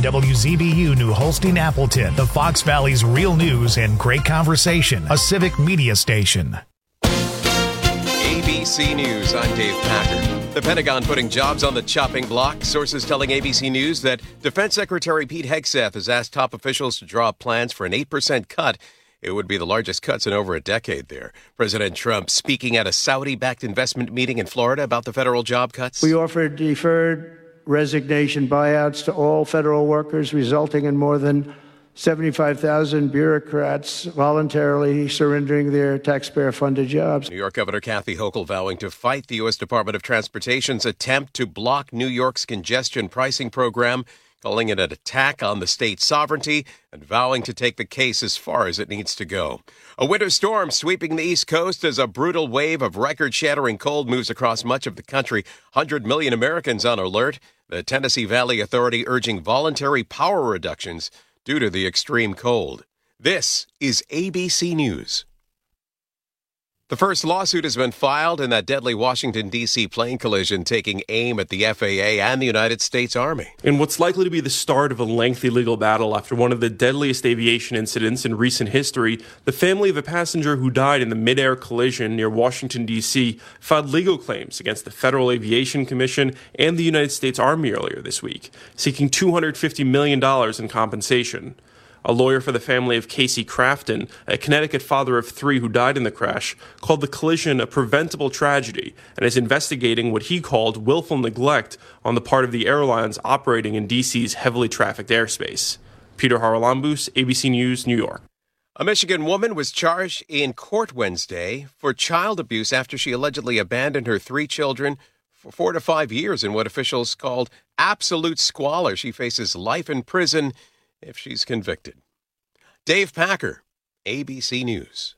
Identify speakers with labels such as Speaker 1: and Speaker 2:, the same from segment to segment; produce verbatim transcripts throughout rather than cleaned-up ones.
Speaker 1: W Z B U New Holstein Appleton, the Fox Valley's real news and great conversation, a civic media station.
Speaker 2: A B C News, I'm Dave Packer. The Pentagon putting jobs on the chopping block. Sources telling A B C News that Defense Secretary Pete Hegseth has asked top officials to draw up plans for an eight percent cut. It would be the largest cuts in over a decade there. President Trump speaking at a Saudi-backed investment meeting in Florida about the federal job cuts.
Speaker 3: We offered deferred resignation buyouts to all federal workers, resulting in more than seventy-five thousand bureaucrats voluntarily surrendering their taxpayer-funded jobs.
Speaker 2: New York Governor Kathy Hochul vowing to fight the U S Department of Transportation's attempt to block New York's congestion pricing program, calling it an attack on the state's sovereignty and vowing to take the case as far as it needs to go. A winter storm sweeping the East Coast as a brutal wave of record-shattering cold moves across much of the country. one hundred million Americans on alert. The Tennessee Valley Authority urging voluntary power reductions due to the extreme cold. This is A B C News. The first lawsuit has been filed in that deadly Washington, D C plane collision, taking aim at the F A A and the United States Army.
Speaker 4: In what's likely to be the start of a lengthy legal battle after one of the deadliest aviation incidents in recent history, the family of a passenger who died in the mid-air collision near Washington, D C filed legal claims against the Federal Aviation Commission and the United States Army earlier this week, seeking two hundred fifty million dollars in compensation. A lawyer for the family of Casey Crafton, a Connecticut father of three who died in the crash, called the collision a preventable tragedy and is investigating what he called willful neglect on the part of the airlines operating in D C's heavily trafficked airspace. Peter Haralambous, A B C News, New York.
Speaker 2: A Michigan woman was charged in court Wednesday for child abuse after she allegedly abandoned her three children for four to five years in what officials called absolute squalor. She faces life in prison if she's convicted. Dave Packer, A B C News.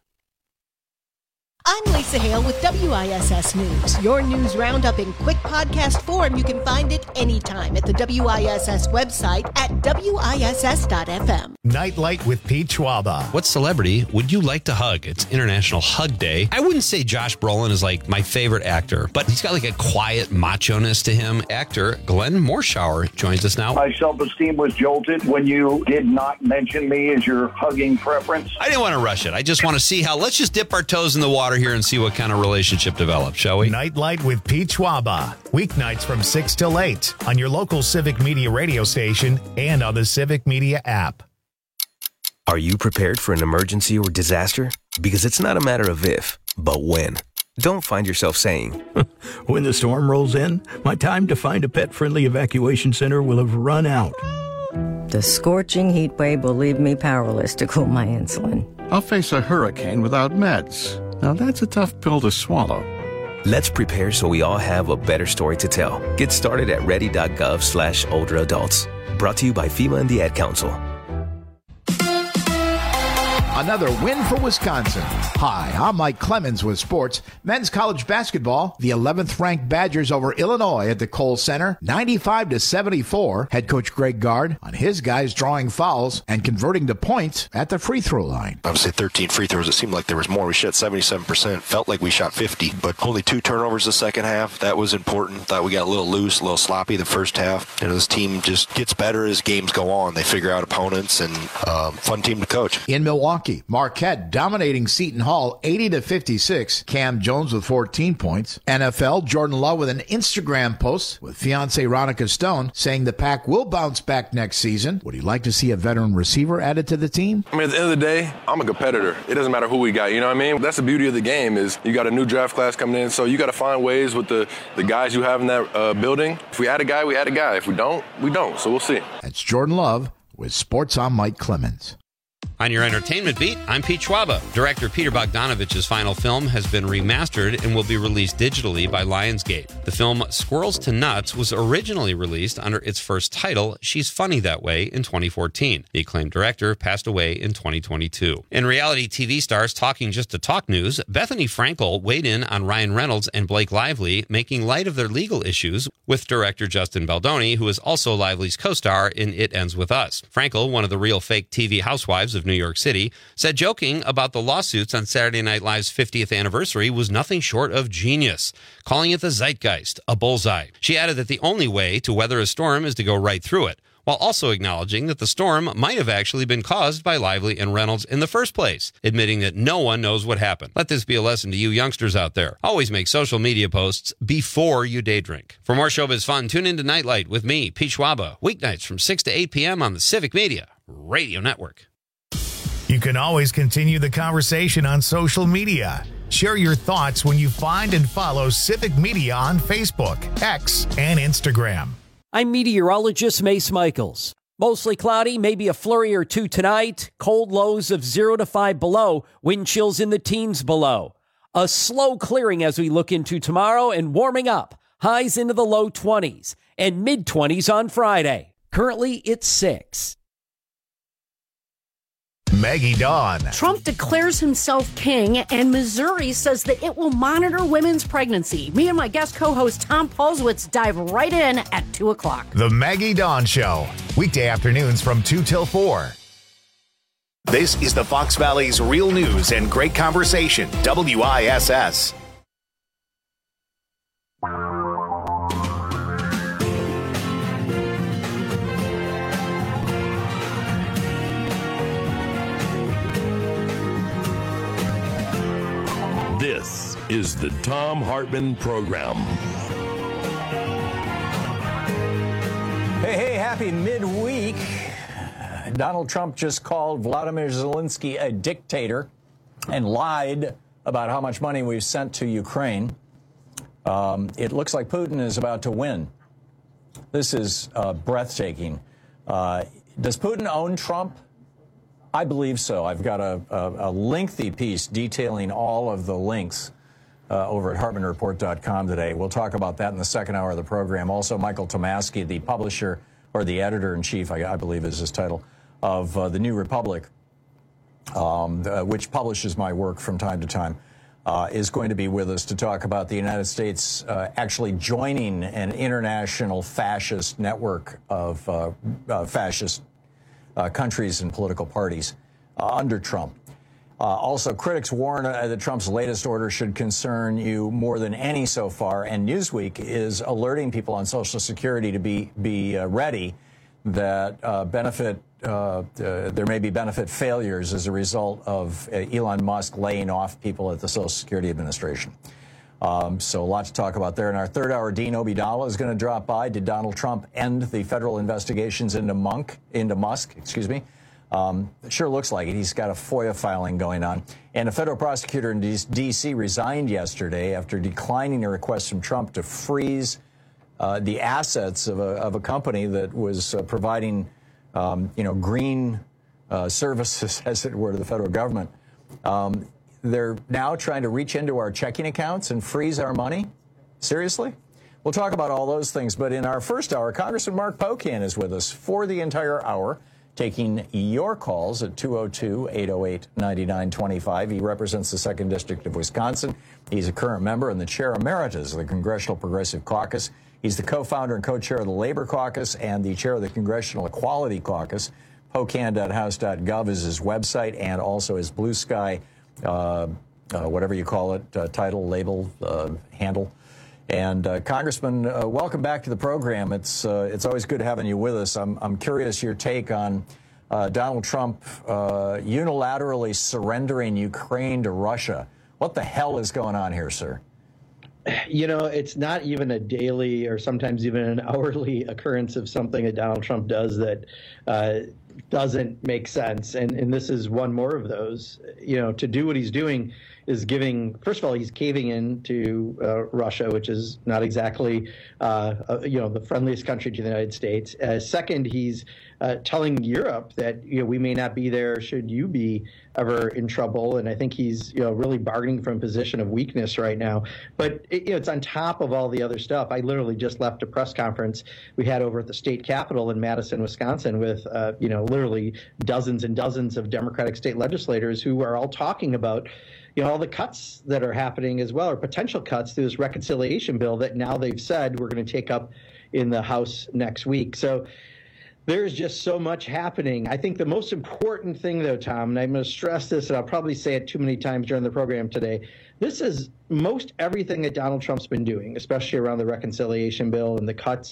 Speaker 5: I'm Lisa Hale with W I S S News. Your news roundup in quick podcast form. You can find it anytime at the W I S S website at W I S S dot F M.
Speaker 1: Nightlight with Pete Schwaba.
Speaker 6: What celebrity would you like to hug? It's International Hug Day. I wouldn't say Josh Brolin is like my favorite actor, but he's got like a quiet macho-ness to him. Actor Glenn Morshower joins us now.
Speaker 7: My self-esteem was jolted when you did not mention me as your hugging preference.
Speaker 6: I didn't want to rush it. I just want to see how, let's just dip our toes in the water here and see what kind of relationship develops, shall we?
Speaker 1: Nightlight with Pete Schwaba. Weeknights from six till eight on your local Civic Media radio station and on the Civic Media app.
Speaker 8: Are you prepared for an emergency or disaster? Because it's not a matter of if, but when. Don't find yourself saying,
Speaker 9: when the storm rolls in, my time to find a pet-friendly evacuation center will have run out.
Speaker 10: The scorching heat wave will leave me powerless to cool my insulin.
Speaker 11: I'll face a hurricane without meds. Now that's a tough pill to swallow.
Speaker 8: Let's prepare so we all have a better story to tell. Get started at ready.gov slash older adults. Brought to you by FEMA and the Ad Council.
Speaker 12: Another win for Wisconsin. Hi, I'm Mike Clemens with sports. Men's college basketball, the eleventh ranked Badgers over Illinois at the Kohl Center, ninety-five to seventy-four. Head coach Greg Gard on his guys drawing fouls and converting to points at the free throw line.
Speaker 13: I would say thirteen free throws. It seemed like there was more. We shot seventy-seven percent. Felt like we shot fifty, but only two turnovers the second half. That was important. Thought we got a little loose, a little sloppy the first half. You know, this team just gets better as games go on. They figure out opponents, and um, fun team to coach.
Speaker 12: In Milwaukee, Marquette dominating Seton Hall eighty to fifty-six. Cam Jones with fourteen points. N F L, Jordan Love with an Instagram post with fiancée Ronica Stone saying the Pack will bounce back next season. Would he like to see a veteran receiver added to the team?
Speaker 14: I mean, at the end of the day, I'm a competitor. It doesn't matter who we got, you know what I mean? That's the beauty of the game is you got a new draft class coming in, so you got to find ways with the, the guys you have in that uh, building. If we add a guy, we add a guy. If we don't, we don't, so we'll see.
Speaker 12: That's Jordan Love with Sports on Mike Clemens.
Speaker 6: On your entertainment beat, I'm Pete Schwaba. Director Peter Bogdanovich's final film has been remastered and will be released digitally by Lionsgate. The film Squirrels to Nuts was originally released under its first title, She's Funny That Way, in twenty fourteen. The acclaimed director passed away in twenty twenty-two. In reality T V stars talking just to talk news, Bethany Frankel weighed in on Ryan Reynolds and Blake Lively, making light of their legal issues with director Justin Baldoni, who is also Lively's co-star in It Ends With Us. Frankel, one of the real fake T V housewives of New York City, said joking about the lawsuits on Saturday Night Live's fiftieth anniversary was nothing short of genius, calling it the zeitgeist, a bullseye. She added that the only way to weather a storm is to go right through it. while also acknowledging that the storm might have actually been caused by Lively and Reynolds in the first place, admitting that no one knows what happened. Let this be a lesson to you youngsters out there. Always make social media posts before you day drink. For more showbiz fun, tune into Nightlight with me, Pete Schwaba, weeknights from six to eight p.m. on the Civic Media Radio Network.
Speaker 1: You can always continue the conversation on social media. Share your thoughts when you find and follow Civic Media on Facebook, X, and Instagram.
Speaker 15: I'm meteorologist Mace Michaels. Mostly cloudy, maybe a flurry or two tonight. Cold lows of zero to five below. Wind chills in the teens below. A slow clearing as we look into tomorrow and warming up. Highs into the low twenties and mid-twenties on Friday. Currently, it's six.
Speaker 1: Maggie Dawn.
Speaker 16: Trump declares himself king, and Missouri says that it will monitor women's pregnancy. Me and my guest co-host Tom Polzwitz dive right in at two o'clock.
Speaker 1: The Maggie Dawn Show. Weekday afternoons from two till four. This is the Fox Valley's real news and great conversation. W I S S.
Speaker 17: This is the Thom Hartmann Program.
Speaker 18: Hey, hey, happy midweek. Donald Trump just called Vladimir Zelensky a dictator and lied about how much money we've sent to Ukraine. Um, it looks like Putin is about to win. This is uh, breathtaking. Uh, does Putin own Trump? I believe so. I've got a, a, a lengthy piece detailing all of the links uh, over at Hartmann Report dot com today. We'll talk about that in the second hour of the program. Also, Michael Tomasky, the publisher or the editor-in-chief, I, I believe is his title, of uh, The New Republic, um, the, which publishes my work from time to time, uh, is going to be with us to talk about the United States uh, actually joining an international fascist network of uh, uh, fascist Uh, countries and political parties uh, under Trump. Uh, also, critics warn uh, that Trump's latest order should concern you more than any so far, and Newsweek is alerting people on Social Security to be be uh, ready that uh, benefit uh, uh, there may be benefit failures as a result of uh, Elon Musk laying off people at the Social Security Administration. Um, so a lot to talk about there. In our third hour, Dean Obeidallah is going to drop by. Did Donald Trump end the federal investigations into Monk, into Musk, excuse me? Um, it sure looks like it. He's got a FOIA filing going on. And a federal prosecutor in D C resigned yesterday after declining a request from Trump to freeze uh, the assets of a, of a company that was uh, providing, um, you know, green uh, services, as it were, to the federal government. Um, They're now trying to reach into our checking accounts and freeze our money? Seriously? We'll talk about all those things. But in our first hour, Congressman Mark Pocan is with us for the entire hour, taking your calls at two oh two, eight oh eight, nine nine two five. He represents the second District of Wisconsin. He's a current member and the chair emeritus of the Congressional Progressive Caucus. He's the co-founder and co-chair of the Labor Caucus and the chair of the Congressional Equality Caucus. Pocan dot house dot gov is his website, and also his Blue Sky Uh, uh, whatever you call it, uh, title, label, uh, handle. And uh, Congressman, uh, welcome back to the program. It's uh, it's always good having you with us. I'm I'm curious your take on uh, Donald Trump uh, unilaterally surrendering Ukraine to Russia. What the hell is going on here, sir?
Speaker 19: You know, it's not even a daily or sometimes even an hourly occurrence of something that Donald Trump does that uh, doesn't make sense. And, and this is one more of those. You know, to do what he's doing is giving, first of all, he's caving in to uh, Russia, which is not exactly, uh, uh, you know, the friendliest country to the United States. Uh, second, he's uh, telling Europe that, you know, we may not be there should you be ever in trouble. And I think he's, you know, really bargaining from a position of weakness right now. But it, you know, it's on top of all the other stuff. I literally just left a press conference we had over at the state capitol in Madison, Wisconsin, with, uh, you know, literally dozens and dozens of Democratic state legislators who are all talking about, you know, all the cuts that are happening as well, or potential cuts through this reconciliation bill that now they've said we're going to take up in the House next week. So there's just so much happening. I think the most important thing, though, Tom, and I'm going to stress this, and I'll probably say it too many times during the program today, this is most everything that Donald Trump's been doing, especially around the reconciliation bill and the cuts,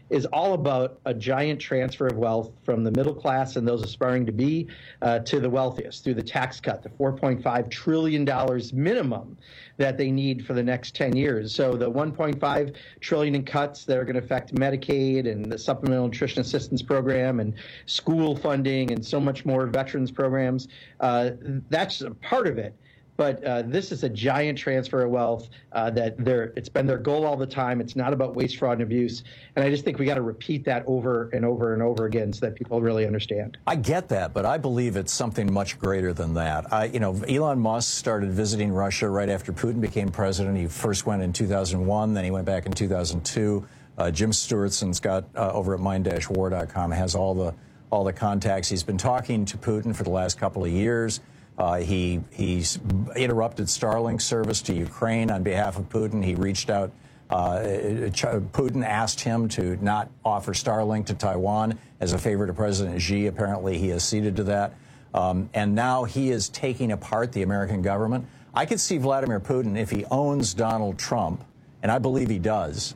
Speaker 19: is all about a giant transfer of wealth from the middle class and those aspiring to be uh, to the wealthiest through the tax cut, the four point five trillion dollars minimum that they need for the next ten years. So the one point five trillion dollars in cuts that are going to affect Medicaid and the Supplemental Nutrition Assistance Program and school funding and so much more veterans programs, uh, that's a part of it. But uh, this is a giant transfer of wealth uh, that they're, it's been their goal all the time. It's not about waste, fraud, and abuse. And I just think we got to repeat that over and over and over again so that people really understand.
Speaker 18: I get that, but I believe it's something much greater than that. I, you know, Elon Musk started visiting Russia right after Putin became president. He first went in two thousand one, then he went back in two thousand two. Uh, Jim Stewartson's got uh, over at mind dash war dot com has all the all the contacts. He's been talking to Putin for the last couple of years. Uh, he he's interrupted Starlink service to Ukraine on behalf of Putin. He reached out. Uh, Putin asked him to not offer Starlink to Taiwan as a favor to President Xi. Apparently, he has ceded to that. Um, and now he is taking apart the American government. I could see Vladimir Putin, if he owns Donald Trump, and I believe he does,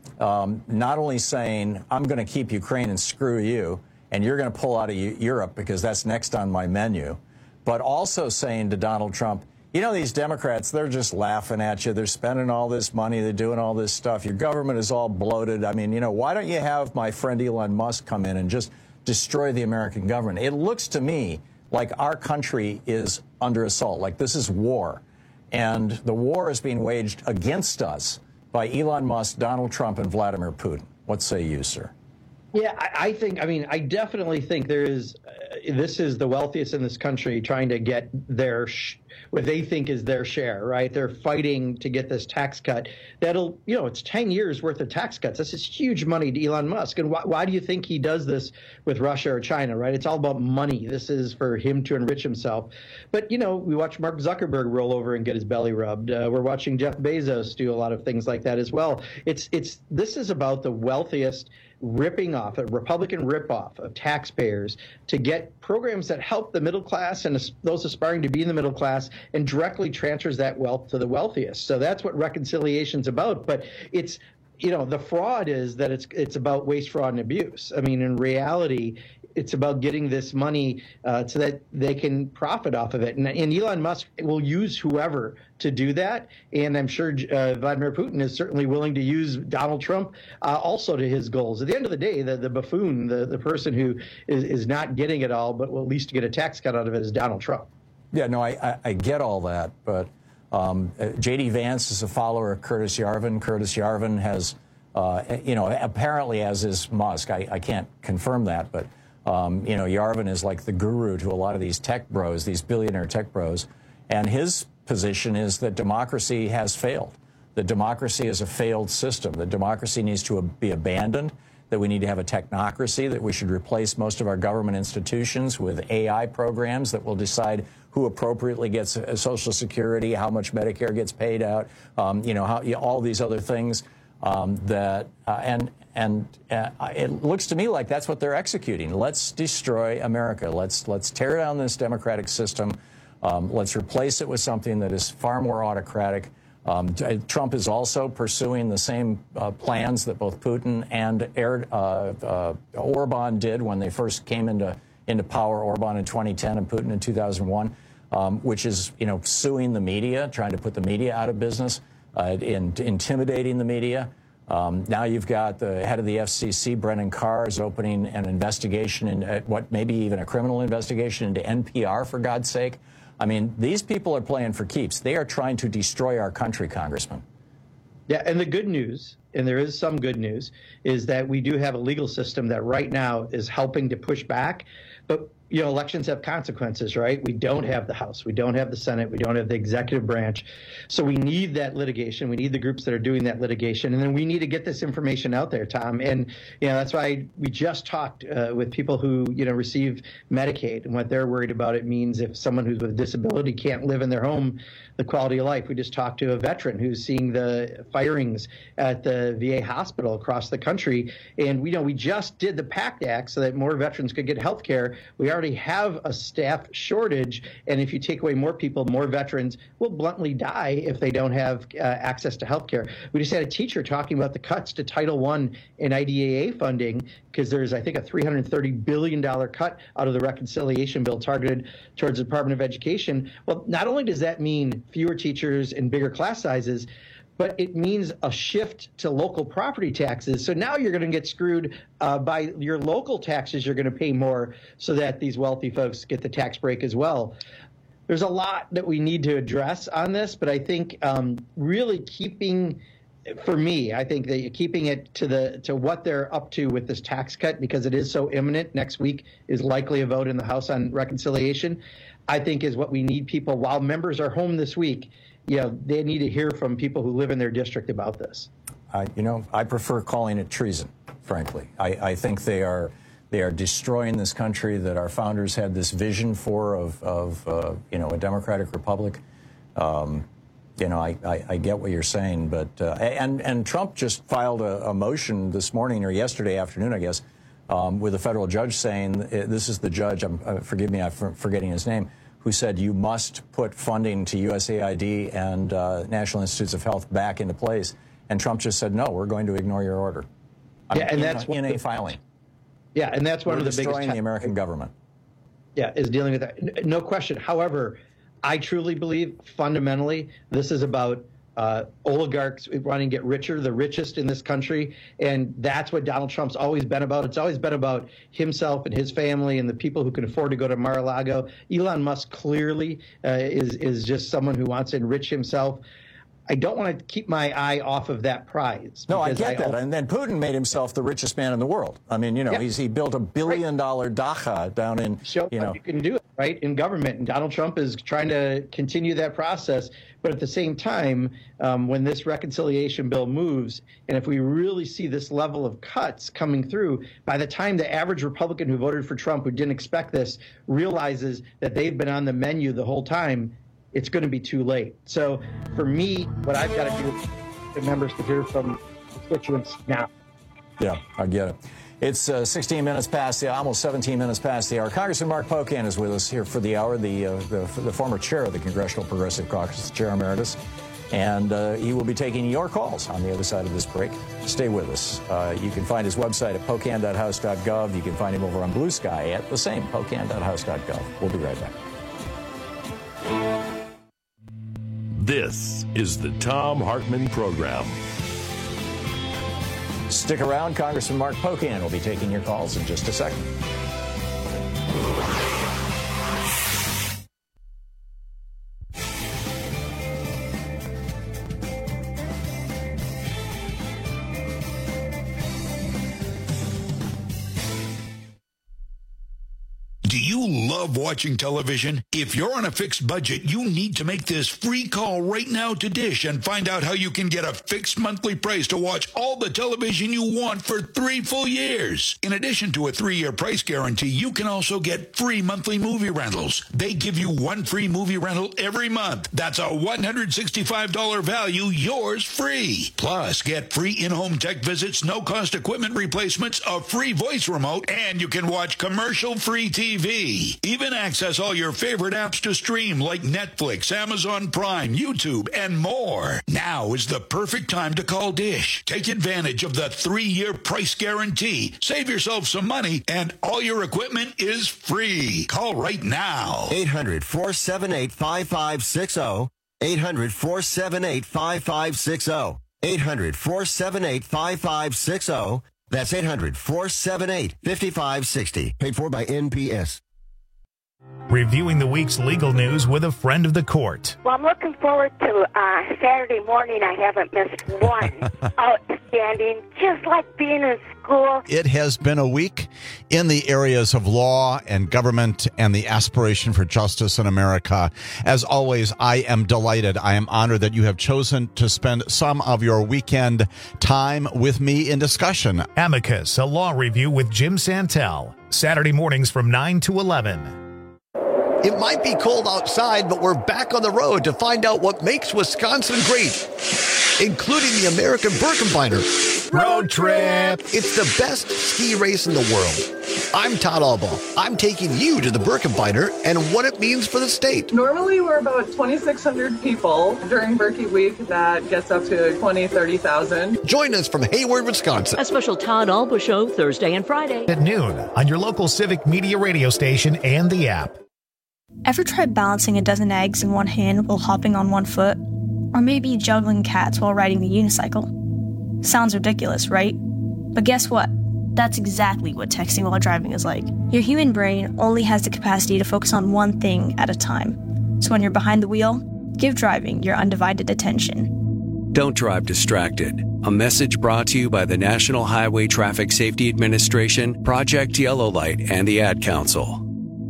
Speaker 18: um, not only saying, I'm going to keep Ukraine and screw you, and you're going to pull out of Europe because that's next on my menu, but also saying to Donald Trump, you know, these Democrats, they're just laughing at you. They're spending all this money. They're doing all this stuff. Your government is all bloated. I mean, you know, why don't you have my friend Elon Musk come in and just destroy the American government? It looks to me like our country is under assault, like this is war. And the war is being waged against us by Elon Musk, Donald Trump, and Vladimir Putin. What say you, sir?
Speaker 19: Yeah, I, I think, I mean, I definitely think there is, uh, this is the wealthiest in this country trying to get their, sh- what they think is their share, right? They're fighting to get this tax cut. That'll, you know, it's ten years worth of tax cuts. This is huge money to Elon Musk. And wh- why do you think he does this with Russia or China, right? It's all about money. This is for him to enrich himself. But, you know, we watch Mark Zuckerberg roll over and get his belly rubbed. Uh, we're watching Jeff Bezos do a lot of things like that as well. It's, it's, this is about the wealthiest ripping off, a Republican ripoff of taxpayers to get programs that help the middle class and those aspiring to be in the middle class and directly transfers that wealth to the wealthiest. So that's what reconciliation's about. But it's, you know, the fraud is that it's it's about waste, fraud, and abuse. I mean, in reality, it's about getting this money uh, so that they can profit off of it. And, and Elon Musk will use whoever to do that. And I'm sure uh, Vladimir Putin is certainly willing to use Donald Trump uh, also to his goals. At the end of the day, the, the buffoon, the, the person who is, is not getting it all, but will at least get a tax cut out of it is Donald Trump.
Speaker 18: Yeah, no, I, I, I get all that. But um, J D Vance is a follower of Curtis Yarvin. Curtis Yarvin has, uh, you know, apparently as is Musk. I, I can't confirm that, but Um, you know, Yarvin is like the guru to a lot of these tech bros, these billionaire tech bros. And his position is that democracy has failed, that democracy is a failed system, that democracy needs to be abandoned, that we need to have a technocracy, that we should replace most of our government institutions with A I programs that will decide who appropriately gets a Social Security, how much Medicare gets paid out, um, you know, how, you know, all these other things um, that, uh, and, And uh, it looks to me like that's what they're executing. Let's destroy America. Let's let's tear down this democratic system. Um, let's replace it with something that is far more autocratic. Um, Trump is also pursuing the same uh, plans that both Putin and er, uh, uh, Orban did when they first came into into power. Orban in twenty ten and Putin in two thousand one, um, which is you know suing the media, trying to put the media out of business, uh, in, intimidating the media. Um, now you've got the head of the F C C, Brennan Carr, is opening an investigation, in, uh, what maybe even a criminal investigation into N P R, for God's sake. I mean, these people are playing for keeps. They are trying to destroy our country, Congressman.
Speaker 19: Yeah, and the good news, and there is some good news, is that we do have a legal system that right now is helping to push back. But, you know, elections have consequences, right? We don't have the House. We don't have the Senate. We don't have the executive branch. So we need that litigation. We need the groups that are doing that litigation. And then we need to get this information out there, Tom. And, you know, that's why we just talked uh, with people who, you know, receive Medicaid and what they're worried about. It means if someone who's with a disability can't live in their home, the quality of life. We just talked to a veteran who's seeing the firings at the V A hospital across the country. And we know we just did the PACT Act so that more veterans could get health care. We are already have a staff shortage. And if you take away more people, more veterans will bluntly die if they don't have uh, access to health care. We just had a teacher talking about the cuts to Title one and I D E A funding, because there's, I think, a three hundred thirty billion dollars cut out of the reconciliation bill targeted towards the Department of Education. Well, not only does that mean fewer teachers and bigger class sizes, but it means a shift to local property taxes. So now you're going to get screwed uh, by your local taxes. You're going to pay more so that these wealthy folks get the tax break as well. There's a lot that we need to address on this, but I think um, really keeping, for me, I think that keeping it to the to what they're up to with this tax cut, because it is so imminent. Next week is likely a vote in the House on reconciliation, I think is what we need people, while members are home this week, you know, they need to hear from people who live in their district about this.
Speaker 18: Uh, you know, I prefer calling it treason, frankly. I, I think they are they are destroying this country that our founders had this vision for of, of uh, you know, a democratic republic. Um, you know, I, I, I get what you're saying, but uh, and and Trump just filed a, a motion this morning or yesterday afternoon, I guess, um, with a federal judge saying, this is the judge, I'm, uh, forgive me, I'm forgetting his name, who said you must put funding to U S A I D and uh, National Institutes of Health back into place. And Trump just said, no, we're going to ignore your order. I
Speaker 19: yeah,
Speaker 18: mean,
Speaker 19: and
Speaker 18: in
Speaker 19: that's
Speaker 18: a, in
Speaker 19: the,
Speaker 18: a filing.
Speaker 19: Yeah, and that's one
Speaker 18: we're
Speaker 19: of the biggest...
Speaker 18: destroying the American government.
Speaker 19: Yeah, is dealing with that. No question. However, I truly believe fundamentally this is about uh, oligarchs wanting to get richer, the richest in this country. And that's what Donald Trump's always been about. It's always been about himself and his family and the people who can afford to go to Mar-a-Lago. Elon Musk clearly uh, is, is just someone who wants to enrich himself. I don't want to keep my eye off of that prize.
Speaker 18: No, I get
Speaker 19: I,
Speaker 18: that. And then Putin made himself the richest man in the world. I mean, you know, yeah. he's, he built a billion dollar dacha down in,
Speaker 19: Show
Speaker 18: you know.
Speaker 19: You can do it, right, in government. And Donald Trump is trying to continue that process. But at the same time, um, when this reconciliation bill moves, and if we really see this level of cuts coming through, by the time the average Republican who voted for Trump, who didn't expect this, realizes that they've been on the menu the whole time, it's going to be too late. So for me, what I've got to do is get members to hear from constituents now.
Speaker 18: Yeah, I get it. It's uh, sixteen minutes past the, almost seventeen minutes past the hour. Congressman Mark Pocan is with us here for the hour, the, uh, the, the former chair of the Congressional Progressive Caucus, Chair Emeritus. And uh, he will be taking your calls on the other side of this break. Stay with us. Uh, you can find his website at pocan dot house dot gov. You can find him over on Blue Sky at the same, pocan dot house dot gov. We'll be right back.
Speaker 17: This is the Thom Hartmann Program.
Speaker 18: Stick around. Congressman Mark Pocan will be taking your calls in just a second.
Speaker 20: Love watching television? If you're on a fixed budget, you need to make this free call right now to Dish and find out how you can get a fixed monthly price to watch all the television you want for three full years. In addition to a three-year price guarantee, you can also get free monthly movie rentals. They give you one free movie rental every month. That's a one hundred sixty-five dollars value, yours free. Plus, get free in-home tech visits, no-cost equipment replacements, a free voice remote, and you can watch commercial-free T V. Even access all your favorite apps to stream like Netflix, Amazon Prime, YouTube, and more. Now is the perfect time to call Dish. Take advantage of the three-year price guarantee. Save yourself some money, and all your equipment is free. Call right now.
Speaker 21: eight hundred, four seven eight, five five six zero. eight hundred, four seven eight, five five six zero. eight hundred, four seven eight, five five six zero. That's eight hundred, four seven eight, five five six zero. Paid for by N P S.
Speaker 1: Reviewing the week's legal news with a friend of the court.
Speaker 22: Well, I'm looking forward to uh, Saturday morning. I haven't missed one. Outstanding, just like being in school.
Speaker 23: It has been a week in the areas of law and government and the aspiration for justice in America. As always, I am delighted. I am honored that you have chosen to spend some of your weekend time with me in discussion.
Speaker 1: Amicus, a law review with Jim Santel. Saturday mornings from nine to eleven.
Speaker 24: It might be cold outside, but we're back on the road to find out what makes Wisconsin great.
Speaker 2: including the American Birkebeiner.
Speaker 1: Road trip.
Speaker 2: It's the best ski race in the world. I'm Todd Albaugh. I'm taking you to the Birkebeiner and what it means for the state.
Speaker 3: Normally, we're about twenty-six hundred people. During Birkie Week, that gets up to twenty, thirty thousand.
Speaker 2: Join us from Hayward, Wisconsin.
Speaker 4: A special Todd Albaugh show Thursday and Friday
Speaker 1: at noon on your local Civic Media radio station and the app.
Speaker 24: Ever tried balancing a dozen eggs in one hand while hopping on one foot? Or maybe juggling cats while riding the unicycle? Sounds ridiculous, right? But guess what? That's exactly what texting while driving is like. Your human brain only has the capacity to focus on one thing at a time. So when you're behind the wheel, give driving your undivided attention.
Speaker 25: Don't drive distracted. A message brought to you by the National Highway Traffic Safety Administration, Project Yellow Light, and the Ad Council.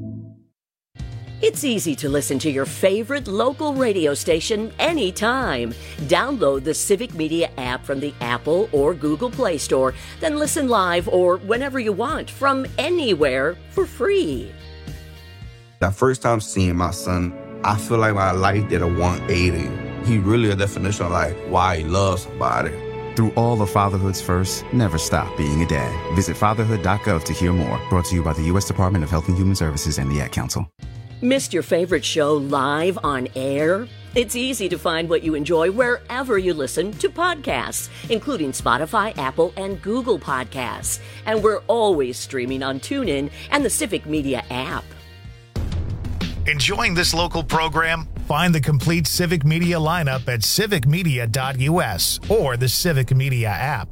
Speaker 4: It's easy to listen to your favorite local radio station anytime. Download the Civic Media app from the Apple or Google Play Store, then listen live or whenever you want from anywhere for free.
Speaker 26: The first time seeing my son, I feel like my life did a one eighty. He really a definition of like why he loves somebody.
Speaker 27: Through all of fatherhood's first, never stop being a dad. Visit fatherhood dot gov to hear more. Brought to you by the U S Department of Health and Human Services and the Ad Council.
Speaker 4: Missed your favorite show live on air? It's easy to find what you enjoy wherever you listen to podcasts, including Spotify, Apple, and Google Podcasts. And we're always streaming on TuneIn and the Civic Media app.
Speaker 1: Enjoying this local program? Find the complete Civic Media lineup at civic media dot u s or the Civic Media app.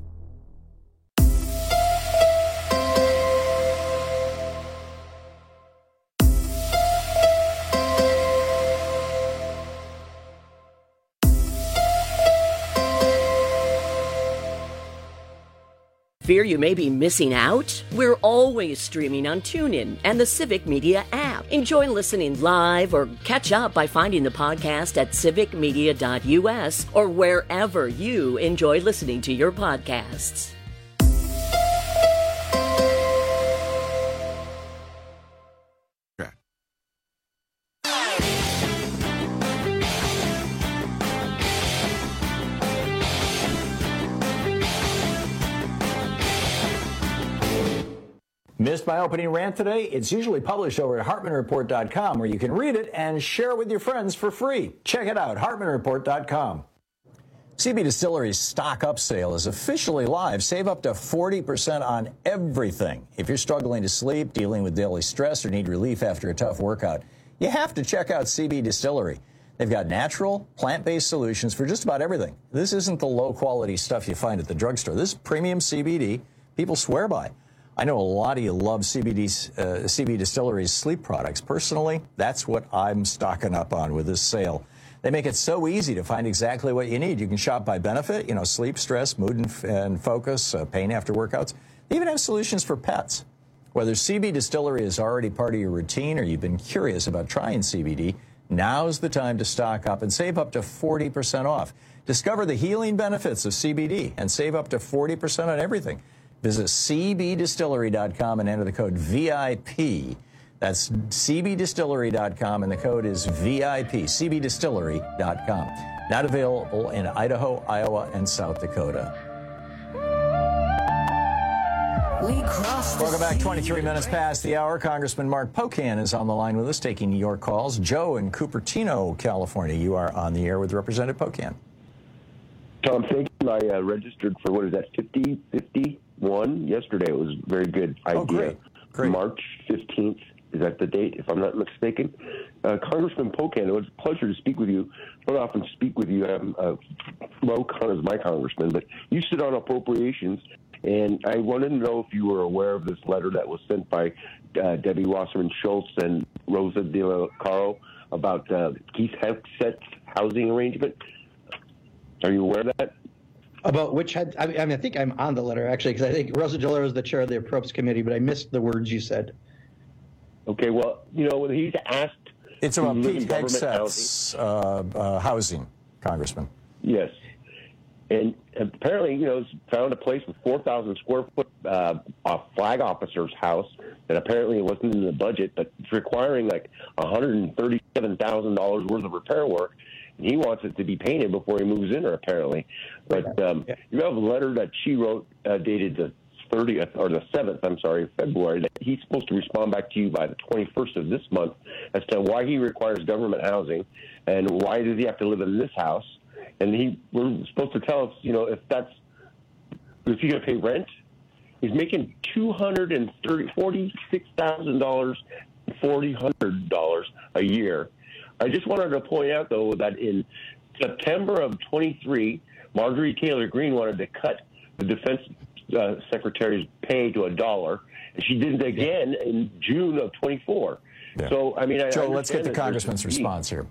Speaker 4: Fear you may be missing out? We're always streaming on TuneIn and the Civic Media app. Enjoy listening live or catch up by finding the podcast at civic media dot u s or wherever you enjoy listening to your podcasts.
Speaker 18: Missed my opening rant today? It's usually published over at hartman report dot com, where you can read it and share it with your friends for free. Check it out, hartman report dot com. C B Distillery's Stock Up sale is officially live. Save up to forty percent on everything. If you're struggling to sleep, dealing with daily stress, or need relief after a tough workout, you have to check out C B Distillery. They've got natural, plant-based solutions for just about everything. This isn't the low-quality stuff you find at the drugstore. This is premium C B D people swear by. I know a lot of you love C B D's, uh, C B Distillery's sleep products. Personally, that's what I'm stocking up on with this sale. They make it so easy to find exactly what you need. You can shop by benefit, you know, sleep, stress, mood and, and focus, uh, pain after workouts. They even have solutions for pets. Whether C B Distillery is already part of your routine or you've been curious about trying C B D, now's the time to stock up and save up to forty percent off. Discover the healing benefits of C B D and save up to forty percent on everything. Visit c b distillery dot com and enter the code V I P. That's c b distillery dot com and the code is V I P, c b distillery dot com. Not available in Idaho, Iowa, and South Dakota. Welcome back. twenty-three minutes past the hour. Congressman Mark Pocan is on the line with us, taking your calls. Joe in Cupertino, California, you are on the air with Representative Pocan.
Speaker 28: Tom, thank you. I uh, registered for, what is that, fifty fifty-one yesterday. It was a very good idea.
Speaker 18: Oh, great. Great.
Speaker 28: March fifteenth, is that the date, if I'm not mistaken? Uh, Congressman Pocan, it was a pleasure to speak with you. I don't often speak with you. I'm, uh, Ro Khanna is my congressman, but you sit on appropriations, and I wanted to know if you were aware of this letter that was sent by uh, Debbie Wasserman Schultz and Rosa DeCaro about uh, Keith Hexet's housing arrangement. Are you aware of that?
Speaker 19: About which had, I mean, I think I'm on the letter, actually, because I think Rosa DeCaro is the chair of the Approps Committee, but I missed the words you said.
Speaker 28: Okay, well, you know, when he's asked...
Speaker 18: It's about Pete Hexet's uh, uh, housing, Congressman.
Speaker 28: Yes. And apparently, you know, found a place with four thousand square foot uh, a flag officer's house, and apparently it wasn't in the budget, but it's requiring like one hundred thirty-seven thousand dollars worth of repair work. and he wants it to be painted before he moves in there, apparently. But um, you have a letter that she wrote uh, dated the thirtieth or the seventh, I'm sorry, February, that he's supposed to respond back to you by the twenty-first of this month as to why he requires government housing and why does he have to live in this house. And he we're supposed to tell us, you know, if that's if he's going to pay rent. He's making two hundred and thirty forty-six thousand dollars, forty hundred dollars a year. I just wanted to point out, though, that in September of twenty-three, Marjorie Taylor Greene wanted to cut the defense uh, secretary's pay to a dollar, and she did it again in June of twenty-four.
Speaker 18: Yeah.
Speaker 28: So, I mean, I
Speaker 18: Joe, let's get the
Speaker 28: that
Speaker 18: congressman's response here.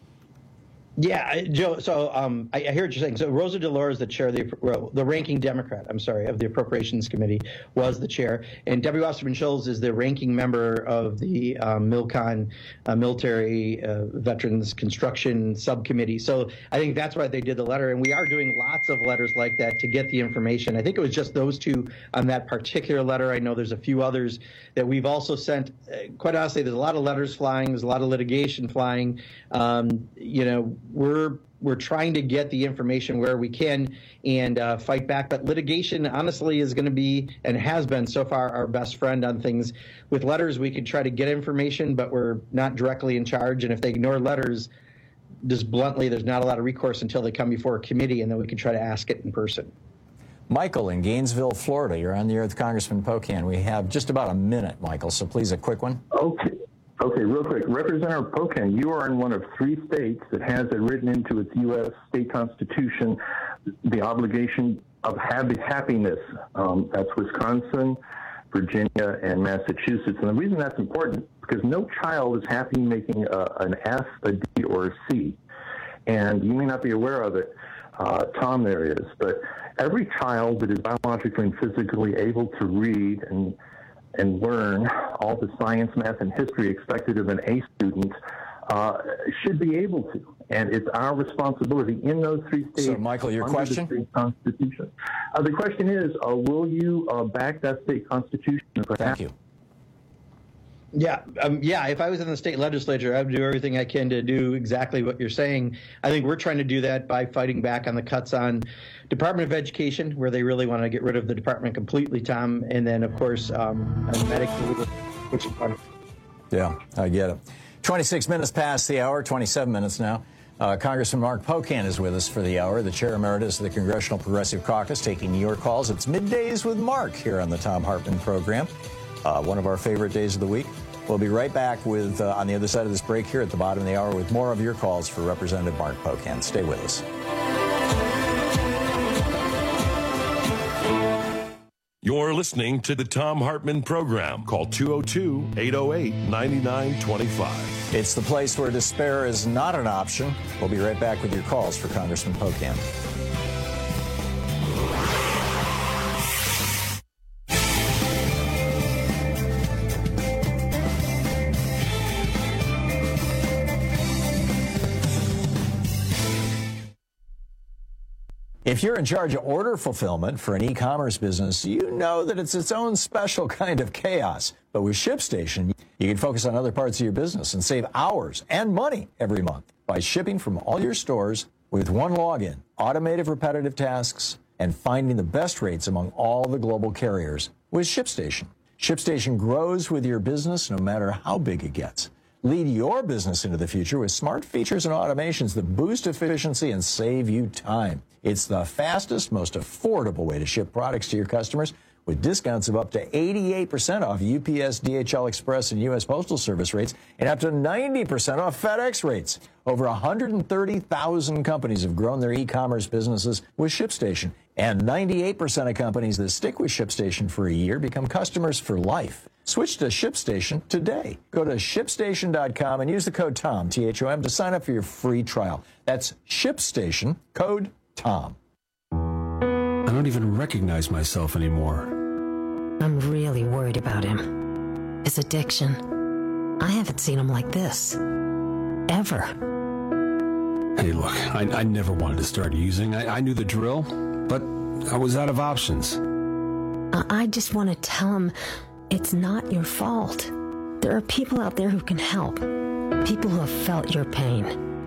Speaker 19: Yeah, I- Joe. So um, I, I hear what you're saying. So Rosa DeLauro, the chair, of the well, the ranking Democrat, I'm sorry, of the Appropriations Committee, was the chair, and Debbie Wasserman Schultz is the ranking member of the um, MilCon uh, Military uh, Veterans Construction Subcommittee. So I think that's why they did the letter, and we are doing lots of letters like that to get the information. I think it was just those two on that particular letter. I know there's a few others that we've also sent. Uh, quite honestly, there's a lot of letters flying. There's a lot of litigation flying. Um, you know. We're we're trying to get the information where we can and uh, fight back. But litigation, honestly, is going to be and has been so far our best friend on things. With letters, we can try to get information, but we're not directly in charge. And if they ignore letters, just bluntly, there's not a lot of recourse until they come before a committee, and then we can try to ask it in person.
Speaker 18: Michael in Gainesville, Florida. You're on the air with Congressman Pocan. We have just about a minute, Michael, so please a quick one.
Speaker 5: Okay. Okay, real quick. Representative Pocan, you are in one of three states that has it written into its U S state constitution the obligation of happy, happiness. Um, that's Wisconsin, Virginia, and Massachusetts. And the reason that's important is because no child is happy making a, an F, a D, or a C. And you may not be aware of it. Uh, Tom there is. But every child that is biologically and physically able to read and and learn all the science, math, and history expected of an A student uh, should be able to. And it's our responsibility in those three states.
Speaker 18: So, Michael, your
Speaker 5: under
Speaker 18: question?
Speaker 5: The state constitution. Uh, the question is, uh, will you uh, back that state constitution?
Speaker 18: Thank you.
Speaker 19: Yeah, um, yeah. If I was in the state legislature, I would do everything I can to do exactly what you're saying. I think we're trying to do that by fighting back on the cuts on Department of Education, where they really want to get rid of the department completely, Tom. And then, of course, um, on Medicaid, which is fun.
Speaker 18: Yeah, I get it. twenty-six minutes past the hour, twenty-seven minutes now. Uh, Congressman Mark Pocan is with us for the hour, the chair emeritus of the Congressional Progressive Caucus, taking your calls. It's Middays with Mark here on the Thom Hartmann program, uh, one of our favorite days of the week. We'll be right back with uh, on the other side of this break here at the bottom of the hour with more of your calls for Representative Mark Pocan. Stay with us.
Speaker 17: You're listening to the Thom Hartmann program. Call two oh two, eight oh eight, nine nine two five.
Speaker 18: It's the place where despair is not an option. We'll be right back with your calls for Congressman Pocan. If you're in charge of order fulfillment for an e-commerce business, you know that it's its own special kind of chaos. But with ShipStation, you can focus on other parts of your business and save hours and money every month by shipping from all your stores with one login, automated repetitive tasks, and finding the best rates among all the global carriers with ShipStation. ShipStation grows with your business no matter how big it gets. Lead your business into the future with smart features and automations that boost efficiency and save you time. It's the fastest, most affordable way to ship products to your customers with discounts of up to eighty-eight percent off U P S, D H L Express, and U S Postal Service rates, and up to ninety percent off FedEx rates. Over one hundred thirty thousand companies have grown their e-commerce businesses with ShipStation, and ninety-eight percent of companies that stick with ShipStation for a year become customers for life. Switch to ShipStation today. Go to ship station dot com and use the code TOM, T H O M, to sign up for your free trial. That's ShipStation, code TOM.
Speaker 7: I don't even recognize myself anymore.
Speaker 8: I'm really worried about him. His addiction. I haven't seen him like this. Ever.
Speaker 7: Hey, look, I, I never wanted to start using. I, I knew the drill, but I was out of options.
Speaker 8: I, I just want to tell him it's not your fault. There are people out there who can help. People who have felt your pain.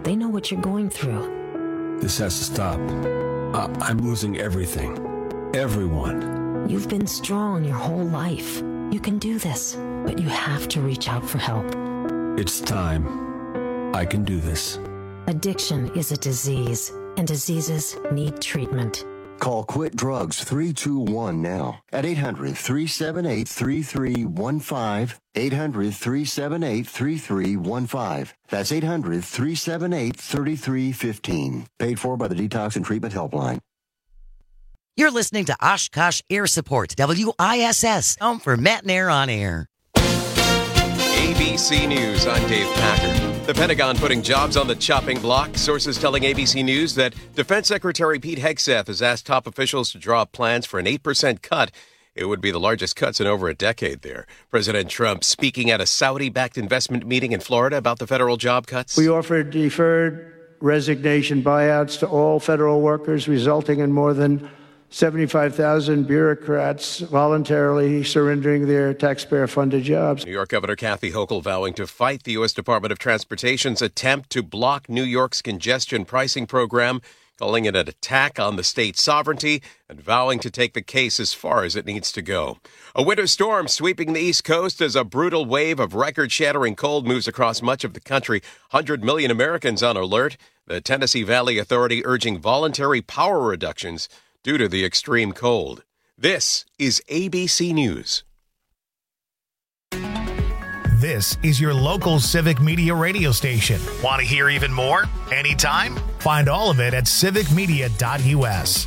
Speaker 8: They know what you're going through.
Speaker 7: This has to stop. Uh, I'm losing everything. Everyone.
Speaker 8: You've been strong your whole life. You can do this, but you have to reach out for help.
Speaker 7: It's time. I can do this.
Speaker 8: Addiction is a disease, and diseases need treatment.
Speaker 21: Call Quit Drugs three two one now at eight hundred, three seven eight, three three one five. eight hundred, three seven eight, three three one five. That's eight hundred, three seven eight, three three one five. Paid for by the Detox and Treatment Helpline.
Speaker 6: You're listening to Oshkosh Air Support, W I S S, home for Matt and Air on Air.
Speaker 9: A B C News, I'm Dave Packer. The Pentagon putting jobs on the chopping block. Sources telling A B C News that Defense Secretary Pete Hegseth has asked top officials to draw up plans for an eight percent cut. It would be the largest cuts in over a decade there. President Trump speaking at a Saudi-backed investment meeting in Florida about the federal job cuts.
Speaker 10: We offered deferred resignation buyouts to all federal workers, resulting in more than seventy-five thousand bureaucrats voluntarily surrendering their taxpayer-funded jobs.
Speaker 9: New York Governor Kathy Hochul vowing to fight the U S Department of Transportation's attempt to block New York's congestion pricing program, calling it an attack on the state's sovereignty and vowing to take the case as far as it needs to go. A winter storm sweeping the East Coast as a brutal wave of record-shattering cold moves across much of the country. one hundred million Americans on alert. The Tennessee Valley Authority urging voluntary power reductions due to the extreme cold. This is A B C News.
Speaker 1: This is your local Civic Media radio station. Want to hear even more? Anytime? Find all of it at civic media dot U S.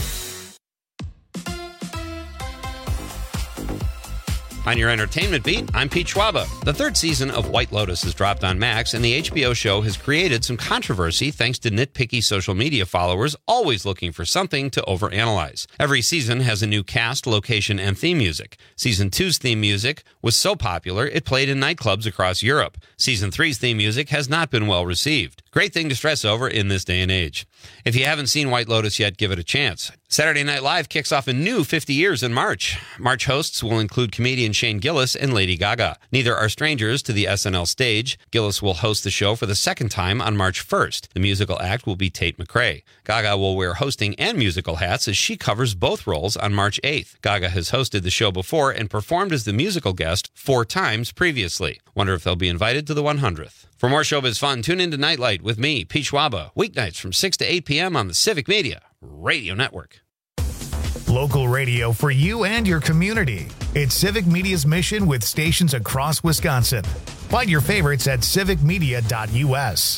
Speaker 11: On your entertainment beat, I'm Pete Schwaba. The third season of White Lotus has dropped on Max, and the H B O show has created some controversy thanks to nitpicky social media followers always looking for something to overanalyze. Every season has a new cast, location, and theme music. Season two's theme music was so popular it played in nightclubs across Europe. Season three's theme music has not been well received. Great thing to stress over in this day and age. If you haven't seen White Lotus yet, give it a chance. Saturday Night Live kicks off a new fifty years in March. March hosts will include comedian Shane Gillis and Lady Gaga. Neither are strangers to the S N L stage. Gillis will host the show for the second time on March first. The musical act will be Tate McRae. Gaga will wear hosting and musical hats as she covers both roles on March eighth. Gaga has hosted the show before and performed as the musical guest four times previously. Wonder if they'll be invited to the one hundredth. For more showbiz fun, tune into Nightlight with me, Pete Schwaba, weeknights from six to eight p.m. on the Civic Media Radio Network.
Speaker 1: Local radio for you and your community. It's Civic Media's mission with stations across Wisconsin. Find your favorites at civic media dot U S.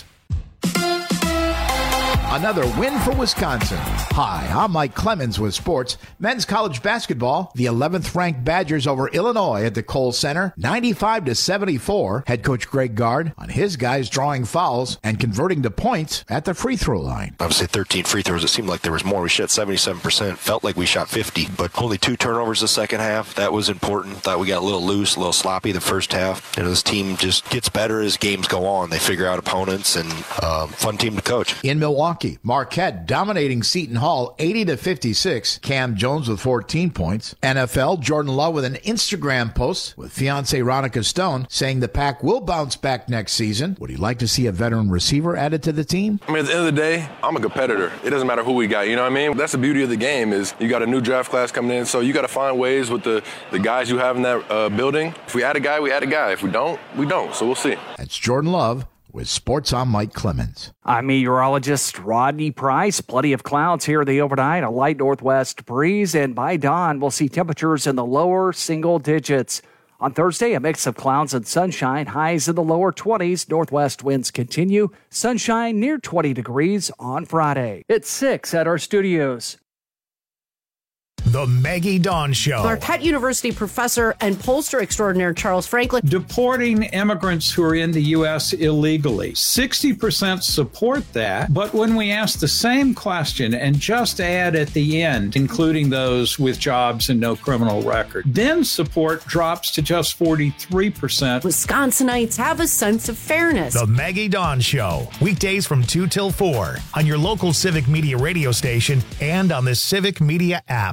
Speaker 12: Another win for Wisconsin. Hi, I'm Mike Clemens with sports. Men's college basketball, the eleventh ranked Badgers over Illinois at the Kohl Center, ninety-five to seventy-four. Head coach Greg Gard on his guys drawing fouls and converting to points at the free throw line.
Speaker 13: Obviously thirteen free throws. It seemed like there was more. We shot seventy-seven percent. Felt like we shot fifty, but only two turnovers the second half. That was important. Thought we got a little loose, a little sloppy the first half. You know, this team just gets better as games go on. They figure out opponents, and uh, fun team to coach.
Speaker 12: In Milwaukee, Marquette dominating Seton Hall eighty to fifty-six. Cam Jones with fourteen points. N F L, Jordan Love with an Instagram post with fiancée Ronica Stone saying the Pack will bounce back next season. Would he like to see a veteran receiver added to the team?
Speaker 14: I mean, at the end of the day, I'm a competitor. It doesn't matter who we got, you know what I mean? That's the beauty of the game is you got a new draft class coming in, so you got to find ways with the, the guys you have in that uh, building. If we add a guy, we add a guy. If we don't, we don't. So we'll see.
Speaker 12: That's Jordan Love with Sports on Mike Clemens.
Speaker 15: I'm meteorologist Rodney Price. Plenty of clouds here the overnight, a light northwest breeze, and by dawn we'll see temperatures in the lower single digits. On Thursday, a mix of clouds and sunshine, highs in the lower twenties. Northwest winds continue. Sunshine near twenty degrees on Friday. It's six at our studios.
Speaker 1: The Maggie Dawn Show.
Speaker 16: Marquette University professor and pollster extraordinaire Charles Franklin.
Speaker 29: Deporting immigrants who are in the U S illegally. sixty percent support that, but when we ask the same question and just add at the end, including those with jobs and no criminal record, then support drops to just forty-three percent.
Speaker 16: Wisconsinites have a sense of fairness.
Speaker 1: The Maggie Dawn Show. Weekdays from two till four on your local Civic Media radio station and on the Civic Media app.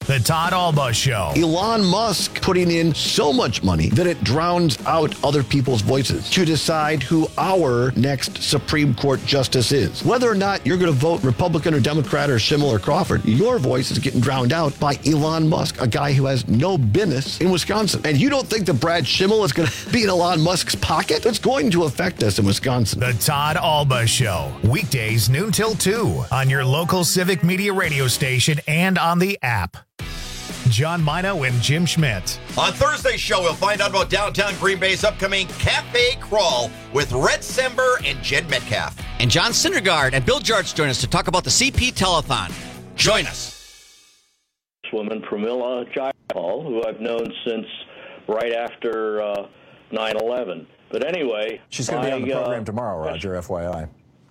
Speaker 1: The Todd Alba Show.
Speaker 2: Elon Musk putting in so much money that it drowns out other people's voices to decide who our next Supreme Court justice is. Whether or not you're going to vote Republican or Democrat or Schimmel or Crawford, your voice is getting drowned out by Elon Musk, a guy who has no business in Wisconsin. And you don't think that Brad Schimmel is going to be in Elon Musk's pocket? It's going to affect us in Wisconsin.
Speaker 1: The Todd Alba Show. Weekdays noon till two on your local Civic Media radio station and on the app. John Mino and Jim Schmidt.
Speaker 3: On Thursday's show, we'll find out about downtown Green Bay's upcoming Cafe Crawl with Rhett Sember and Jen Metcalf.
Speaker 20: And John Syndergaard and Bill George join us to talk about the C P Telethon. Join us.
Speaker 22: Woman Pramila Jayapal, who I've known since right after uh, nine eleven. But anyway,
Speaker 18: she's going to be on the program
Speaker 22: uh,
Speaker 18: tomorrow, Roger. F Y I.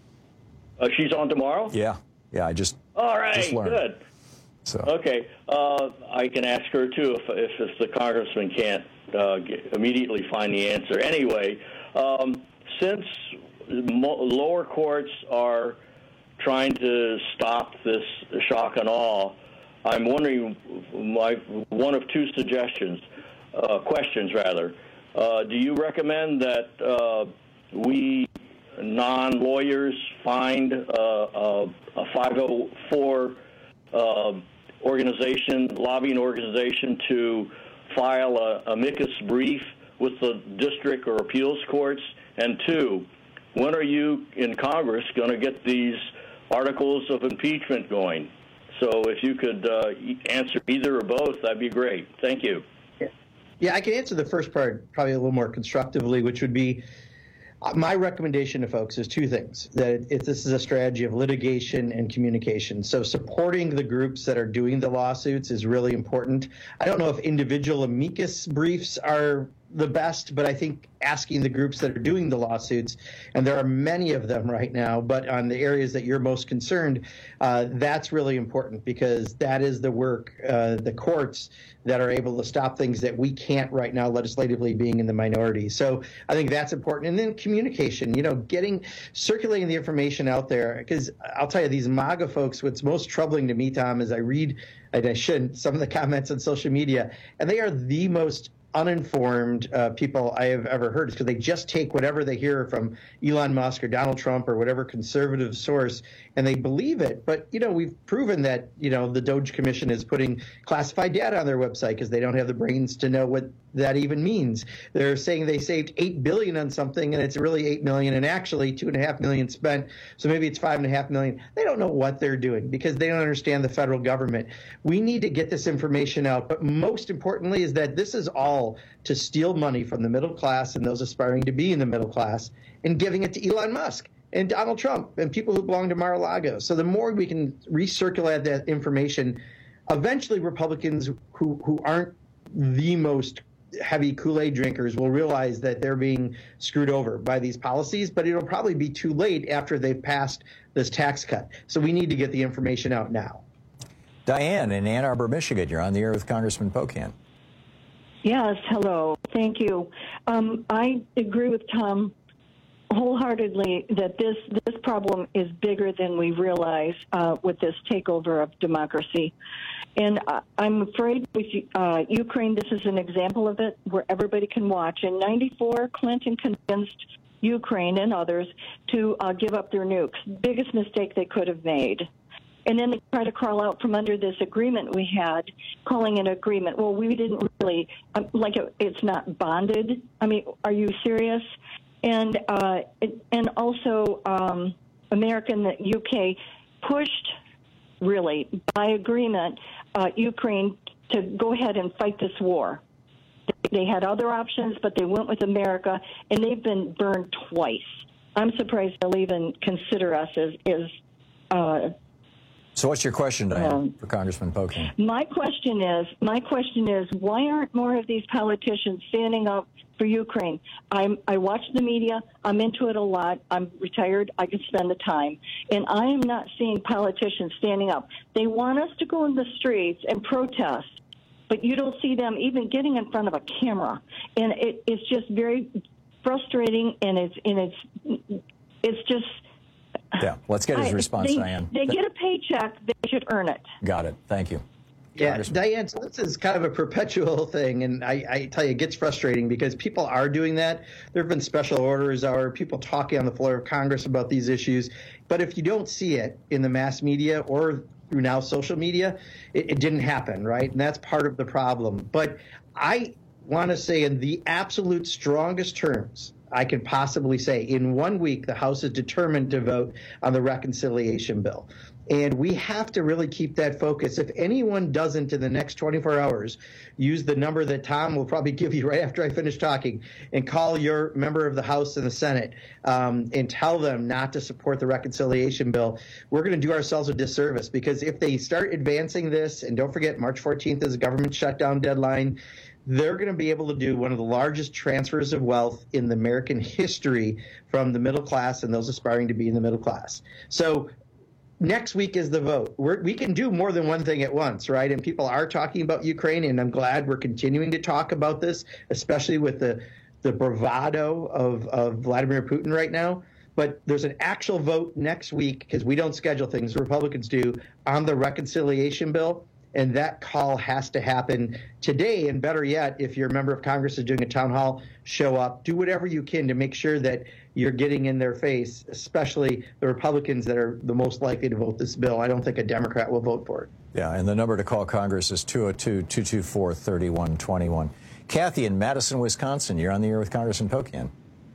Speaker 22: Uh, she's on tomorrow.
Speaker 18: Yeah, yeah. I just
Speaker 22: all right,
Speaker 18: just learned.
Speaker 22: Good.
Speaker 18: So
Speaker 22: okay, uh, I can ask her too if if, if the congressman can't uh, get, immediately find the answer. Anyway, um, since mo- lower courts are trying to stop this shock and awe, I'm wondering, my one of two suggestions, uh, questions rather. Uh, do you recommend that uh, we non-lawyers find uh, a, a five oh four uh, organization, lobbying organization, to file a amicus brief with the district or appeals courts? And two, when are you in Congress going to get these articles of impeachment going? So if you could uh, answer either or both, that'd be great. Thank you.
Speaker 19: Yeah, I can answer the first part probably a little more constructively, which would be my recommendation to folks is two things. That it, this is a strategy of litigation and communication. So supporting the groups that are doing the lawsuits is really important. I don't know if individual amicus briefs are the best, but I think asking the groups that are doing the lawsuits, and there are many of them right now, but on the areas that you're most concerned, uh, that's really important, because that is the work, uh, the courts that are able to stop things that we can't right now legislatively, being in the minority. So I think that's important. And then communication, you know, getting, circulating the information out there, because I'll tell you, these MAGA folks, what's most troubling to me, Tom, is I read, and I shouldn't, some of the comments on social media, and they are the most uninformed uh, people I have ever heard, because they just take whatever they hear from Elon Musk or Donald Trump or whatever conservative source, and they believe it. But, you know, we've proven that, you know, the Doge Commission is putting classified data on their website because they don't have the brains to know what that even means. They're saying they saved eight billion dollars on something, and it's really eight million dollars, and actually two point five million dollars spent, so maybe it's five point five million dollars. They don't know what they're doing because they don't understand the federal government. We need to get this information out, but most importantly is that this is all to steal money from the middle class and those aspiring to be in the middle class and giving it to Elon Musk and Donald Trump and people who belong to Mar-a-Lago. So the more we can recirculate that information, eventually Republicans who, who aren't the most heavy Kool-Aid drinkers will realize that they're being screwed over by these policies, but it'll probably be too late after they've passed this tax cut. So we need to get the information out now.
Speaker 18: Diane in Ann Arbor, Michigan, you're on the air with Congressman Pocan.
Speaker 23: Yes, hello. Thank you. Um, I agree with Tom wholeheartely that this this problem is bigger than we realize uh, with this takeover of democracy. And uh, I'm afraid with uh, Ukraine, this is an example of it where everybody can watch. In ninety-four, Clinton convinced Ukraine and others to uh, give up their nukes. Biggest mistake they could have made. And then they try to crawl out from under this agreement we had, calling it an agreement. Well, we didn't really, um, like it, it's not bonded. I mean, are you serious? And uh, it, and also um, America and the U K pushed, really, by agreement, uh, Ukraine to go ahead and fight this war. They had other options, but they went with America, and they've been burned twice. I'm surprised they'll even consider us as, as uh,
Speaker 18: So what's your question, Diane,
Speaker 23: um,
Speaker 18: for Congressman Pocan?
Speaker 23: My question is, my question is, why aren't more of these politicians standing up for Ukraine? I'm, I watch the media. I'm into it a lot. I'm retired. I can spend the time. And I am not seeing politicians standing up. They want us to go in the streets and protest, but you don't see them even getting in front of a camera. And it, it's just very frustrating, and it's, and it's, it's just...
Speaker 18: Yeah, let's get his
Speaker 23: I,
Speaker 18: response,
Speaker 23: they,
Speaker 18: Diane.
Speaker 23: They get a paycheck. They should earn it.
Speaker 18: Got it. Thank you.
Speaker 19: Yeah, Diane, so this is kind of a perpetual thing, and I, I tell you, it gets frustrating because people are doing that. There have been special orders, or people talking on the floor of Congress about these issues. But if you don't see it in the mass media or through now social media, it, it didn't happen, right? And that's part of the problem. But I want to say in the absolute strongest terms I can possibly say, in one week, the House is determined to vote on the reconciliation bill. And we have to really keep that focus. If anyone doesn't in the next twenty-four hours use the number that Tom will probably give you right after I finish talking and call your member of the House and the Senate um, and tell them not to support the reconciliation bill, we're going to do ourselves a disservice, because if they start advancing this, and don't forget March fourteenth is a government shutdown deadline, they're going to be able to do one of the largest transfers of wealth in the American history from the middle class and those aspiring to be in the middle class. So next week is the vote. We're, we can do more than one thing at once, right? And people are talking about Ukraine, and I'm glad we're continuing to talk about this, especially with the, the bravado of, of Vladimir Putin right now. But there's an actual vote next week, because we don't schedule things, the Republicans do, on the reconciliation bill. And that call has to happen today. And better yet, if you're a member of Congress is doing a town hall, show up. Do whatever you can to make sure that you're getting in their face, especially the Republicans that are the most likely to vote this bill. I don't think a Democrat will vote for it.
Speaker 18: Yeah, and the number to call Congress is two oh two, two two four, three one two one. Kathy in Madison, Wisconsin, you're on the air with Congressman Pocan.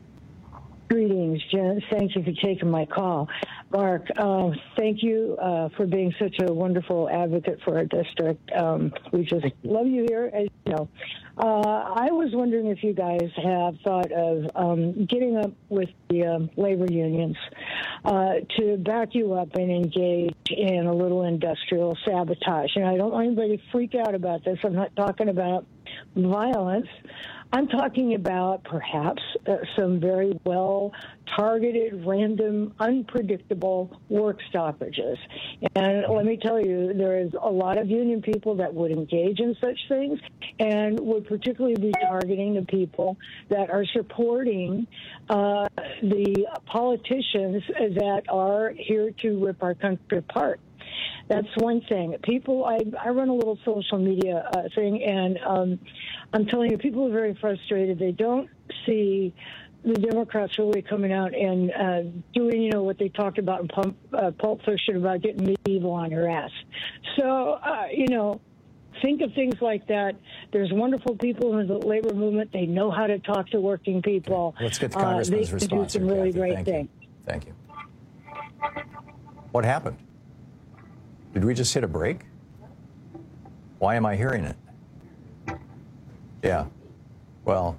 Speaker 4: Greetings, Jen. Thank you for taking my call. Mark, uh, thank you uh, for being such a wonderful advocate for our district. Um, we just love you here, as you know. Uh, I was wondering if you guys have thought of um, getting up with the um, labor unions uh, to back you up and engage in a little industrial sabotage. And I don't want anybody to freak out about this. I'm not talking about violence. I'm talking about perhaps uh, some very well-targeted, random, unpredictable work stoppages. And let me tell you, there is a lot of union people that would engage in such things and would particularly be targeting the people that are supporting uh, the politicians that are here to rip our country apart. That's one thing. People, I, I run a little social media uh, thing, and um, I'm telling you, people are very frustrated. They don't see the Democrats really coming out and uh, doing, you know, what they talked about in Pulp, uh, Pulp Fiction about getting medieval on your ass. So, uh, you know, think of things like that. There's wonderful people in the labor movement. They know how to talk to working people.
Speaker 18: Let's get the Congressman's
Speaker 4: uh, they
Speaker 18: response.
Speaker 4: They do some really
Speaker 18: Kathy.
Speaker 4: great
Speaker 18: Thank
Speaker 4: things.
Speaker 18: You. Thank you. What happened? Did we just hit a break? Why am I hearing it? Yeah. Well,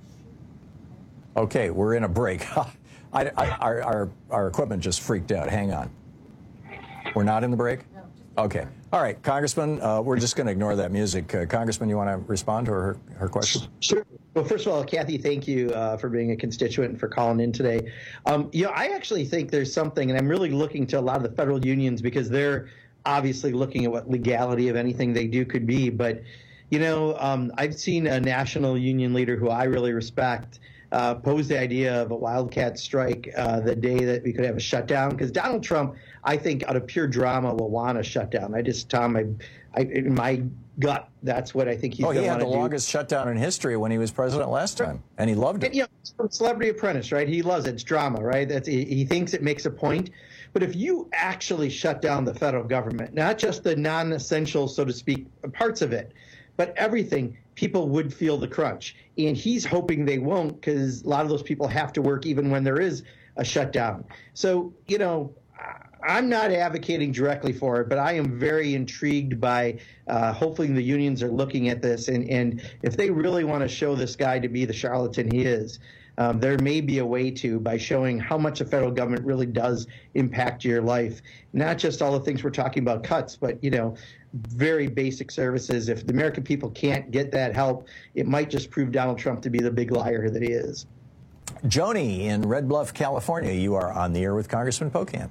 Speaker 18: okay, we're in a break. I, I, our, our, our equipment just freaked out. Hang on. We're not in the break? Okay. All right, Congressman, uh, we're just going to ignore that music. Uh, Congressman, you want to respond to her, her question?
Speaker 19: Sure. Well, first of all, Kathy, thank you uh, for being a constituent and for calling in today. Um, you know, I actually think there's something, and I'm really looking to a lot of the federal unions because they're obviously looking at what legality of anything they do could be. But, you know, um, I've seen a national union leader who I really respect uh, pose the idea of a wildcat strike uh, the day that we could have a shutdown. Because Donald Trump, I think, out of pure drama, will want a shutdown. I just, Tom, I, I, in my gut, that's what I think he's
Speaker 18: oh,
Speaker 19: going to
Speaker 18: he
Speaker 19: want
Speaker 18: had
Speaker 19: to
Speaker 18: the
Speaker 19: do.
Speaker 18: longest shutdown in history when he was president last time, and he loved it.
Speaker 19: And, you know, Celebrity Apprentice, right? He loves it. It's drama, right? That's, he, he thinks it makes a point. But if you actually shut down the federal government, not just the non-essential, so to speak, parts of it, but everything, people would feel the crunch. And he's hoping they won't, because a lot of those people have to work even when there is a shutdown. So, you know, I'm not advocating directly for it, but I am very intrigued by uh, hopefully the unions are looking at this. And, and if they really want to show this guy to be the charlatan he is, Um, there may be a way to, by showing how much the federal government really does impact your life, not just all the things we're talking about cuts, but, you know, very basic services. If the American people can't get that help, it might just prove Donald Trump to be the big liar that he is.
Speaker 18: Joni in Red Bluff, California, you are on the air with Congressman Pocan.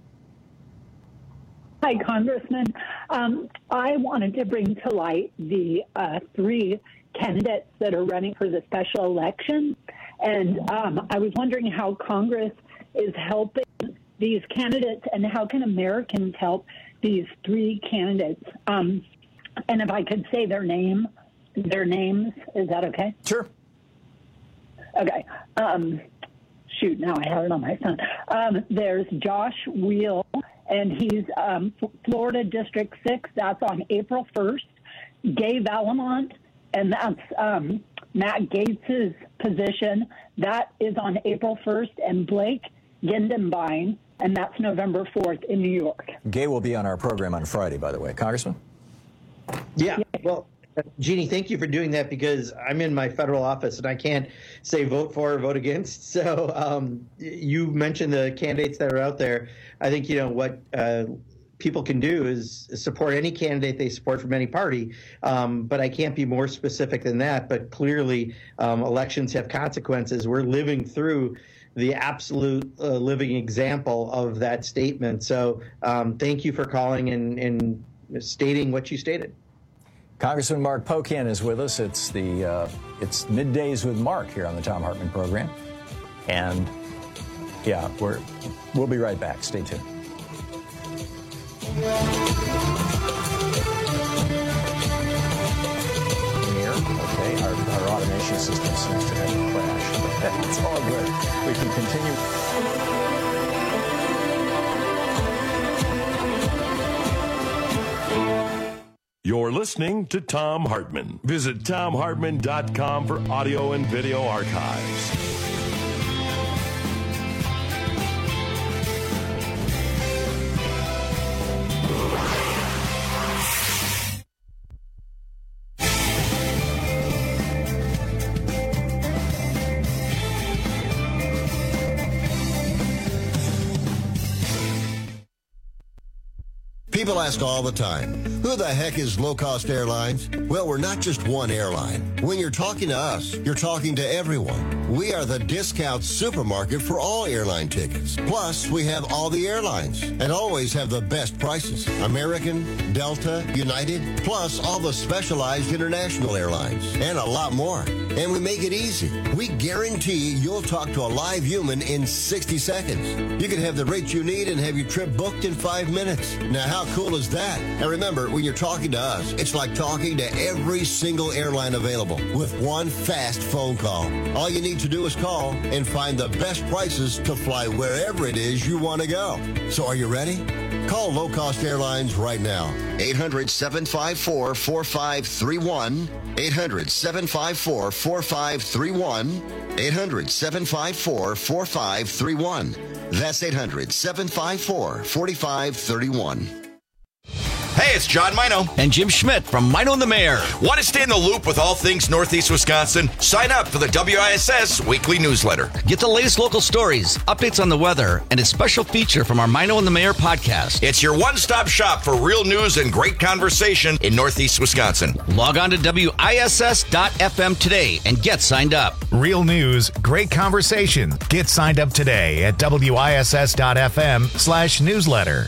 Speaker 5: Hi, Congressman. Um, I wanted to bring to light the uh, three candidates that are running for the special election. And um, I was wondering how Congress is helping these candidates and how can Americans help these three candidates. Um, and if I could say their name, their names, is that okay?
Speaker 18: Sure.
Speaker 5: Okay. Um, shoot, now I have it on my phone. Um, there's Josh Wheel, and he's um, Florida District six. That's on April first. Gay Valamont, and that's um, Matt Gates' position. That is on April first. And Blake Gindenbein, and that's November fourth in New York.
Speaker 18: Gay will be on our program on Friday, by the way. Congressman?
Speaker 19: Yeah, well, Jeannie, thank you for doing that, because I'm in my federal office and I can't say vote for or vote against. So um, you mentioned the candidates that are out there. I think, you know, what uh, people can do is support any candidate they support from any party. Um, but I can't be more specific than that. But clearly, um, elections have consequences. We're living through the absolute uh, living example of that statement. So um, thank you for calling and, and stating what you stated.
Speaker 18: Congressman Mark Pocan is with us. It's the uh, it's Middays with Mark here on the Thom Hartmann program, and yeah, we're we'll be right back. Stay tuned. Here, okay, our, our automation system seems to have a crash. It's all good. We can continue.
Speaker 7: You're listening to Thom Hartmann. Visit thom hartmann dot com for audio and video archives.
Speaker 8: People ask all the time, who the heck is Low Cost Airlines? Well, we're not just one airline. When you're talking to us, you're talking to everyone. We are the discount supermarket for all airline tickets. Plus, we have all the airlines and always have the best prices. American, Delta, United, plus all the specialized international airlines and a lot more. And we make it easy. We guarantee you'll talk to a live human in sixty seconds. You can have the rate you need and have your trip booked in five minutes. Now, how cool is that? And remember, when you're talking to us, it's like talking to every single airline available with one fast phone call. All you need to do is call and find the best prices to fly wherever it is you want to go. So are you ready? Call Low Cost Airlines right now. eight hundred, seven five four, four five three one. eight hundred, seven five four, four five three one. eight hundred, seven five four, four five three one. That's eight hundred, seven five four, four five three one.
Speaker 3: Hey, it's John Mino.
Speaker 20: And Jim Schmidt from Mino and the Mayor.
Speaker 3: Want to stay in the loop with all things Northeast Wisconsin? Sign up for the W I S S weekly newsletter.
Speaker 20: Get the latest local stories, updates on the weather, and a special feature from our Mino and the Mayor podcast.
Speaker 3: It's your one-stop shop for real news and great conversation in Northeast Wisconsin.
Speaker 20: Log on to W I S S dot F M today and get signed up.
Speaker 1: Real news, great conversation. Get signed up today at W I S S dot F M slash newsletter.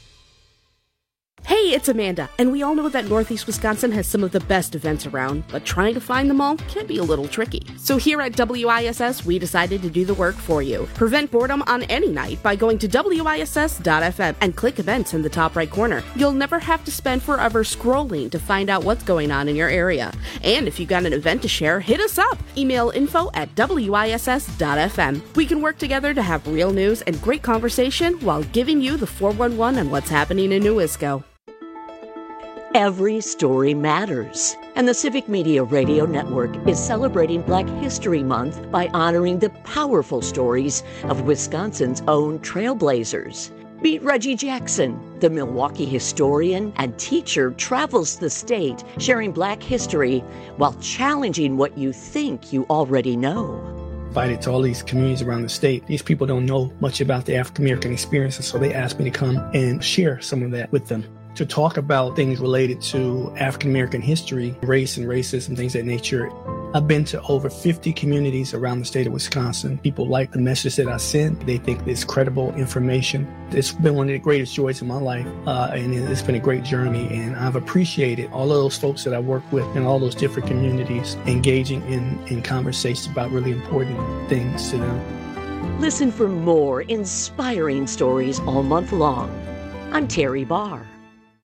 Speaker 16: Hey, it's Amanda, and we all know that Northeast Wisconsin has some of the best events around, but trying to find them all can be a little tricky. So here at W I S S, we decided to do the work for you. Prevent boredom on any night by going to W I S S dot F M and click events in the top right corner. You'll never have to spend forever scrolling to find out what's going on in your area. And if you got an event to share, hit us up. Email info at W I S S dot F M. We can work together to have real news and great conversation while giving you the four one one on what's happening in New Isco.
Speaker 17: Every story matters, and the Civic Media Radio Network is celebrating Black History Month by honoring the powerful stories of Wisconsin's own trailblazers. Meet Reggie Jackson, the Milwaukee historian and teacher travels the state sharing Black history while challenging what you think you already know.
Speaker 21: Invited to all these communities around the state. These people don't know much about the African American experience, and so they asked me to come and share some of that with them. To talk about things related to African American history, race and racism, things of that nature. I've been to over fifty communities around the state of Wisconsin. People like the message that I send. They think it's credible information. It's been one of the greatest joys of my life, uh, and it's been a great journey. And I've appreciated all of those folks that I work with in all those different communities engaging in, in conversations about really important things to them.
Speaker 17: Listen for more inspiring stories all month long. I'm Terry Barr.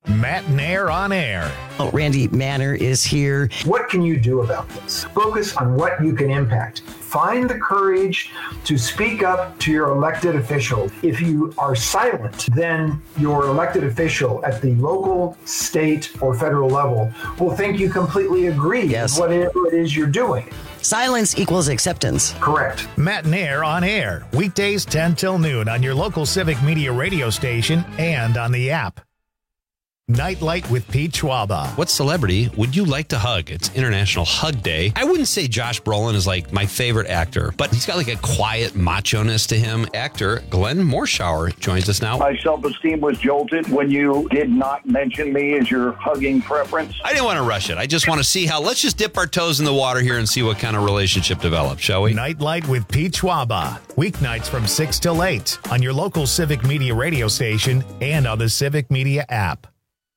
Speaker 1: Matt Nair on air.
Speaker 6: Oh, Randy Manner is here.
Speaker 9: What can you do about this? Focus on what you can impact. Find the courage to speak up to your elected official. If you are silent, then your elected official at the local, state, or federal level will think you completely agree
Speaker 6: yes.
Speaker 9: with whatever it is you're doing.
Speaker 6: Silence equals acceptance.
Speaker 9: Correct.
Speaker 1: Matt Nair on air. Weekdays ten till noon on your local Civic Media radio station and on the app. Nightlight with Pete Schwaba.
Speaker 10: What celebrity would you like to hug? It's International Hug Day. I wouldn't say Josh Brolin is like my favorite actor, but he's got like a quiet macho-ness to him. Actor Glenn Morshower joins us now.
Speaker 11: My self-esteem was jolted when you did not mention me as your hugging preference.
Speaker 10: I didn't want to rush it. I just want to see how, let's just dip our toes in the water here and see what kind of relationship develops, shall we?
Speaker 1: Nightlight with Pete Schwaba. Weeknights from six till eight on your local Civic Media radio station and on the Civic Media app.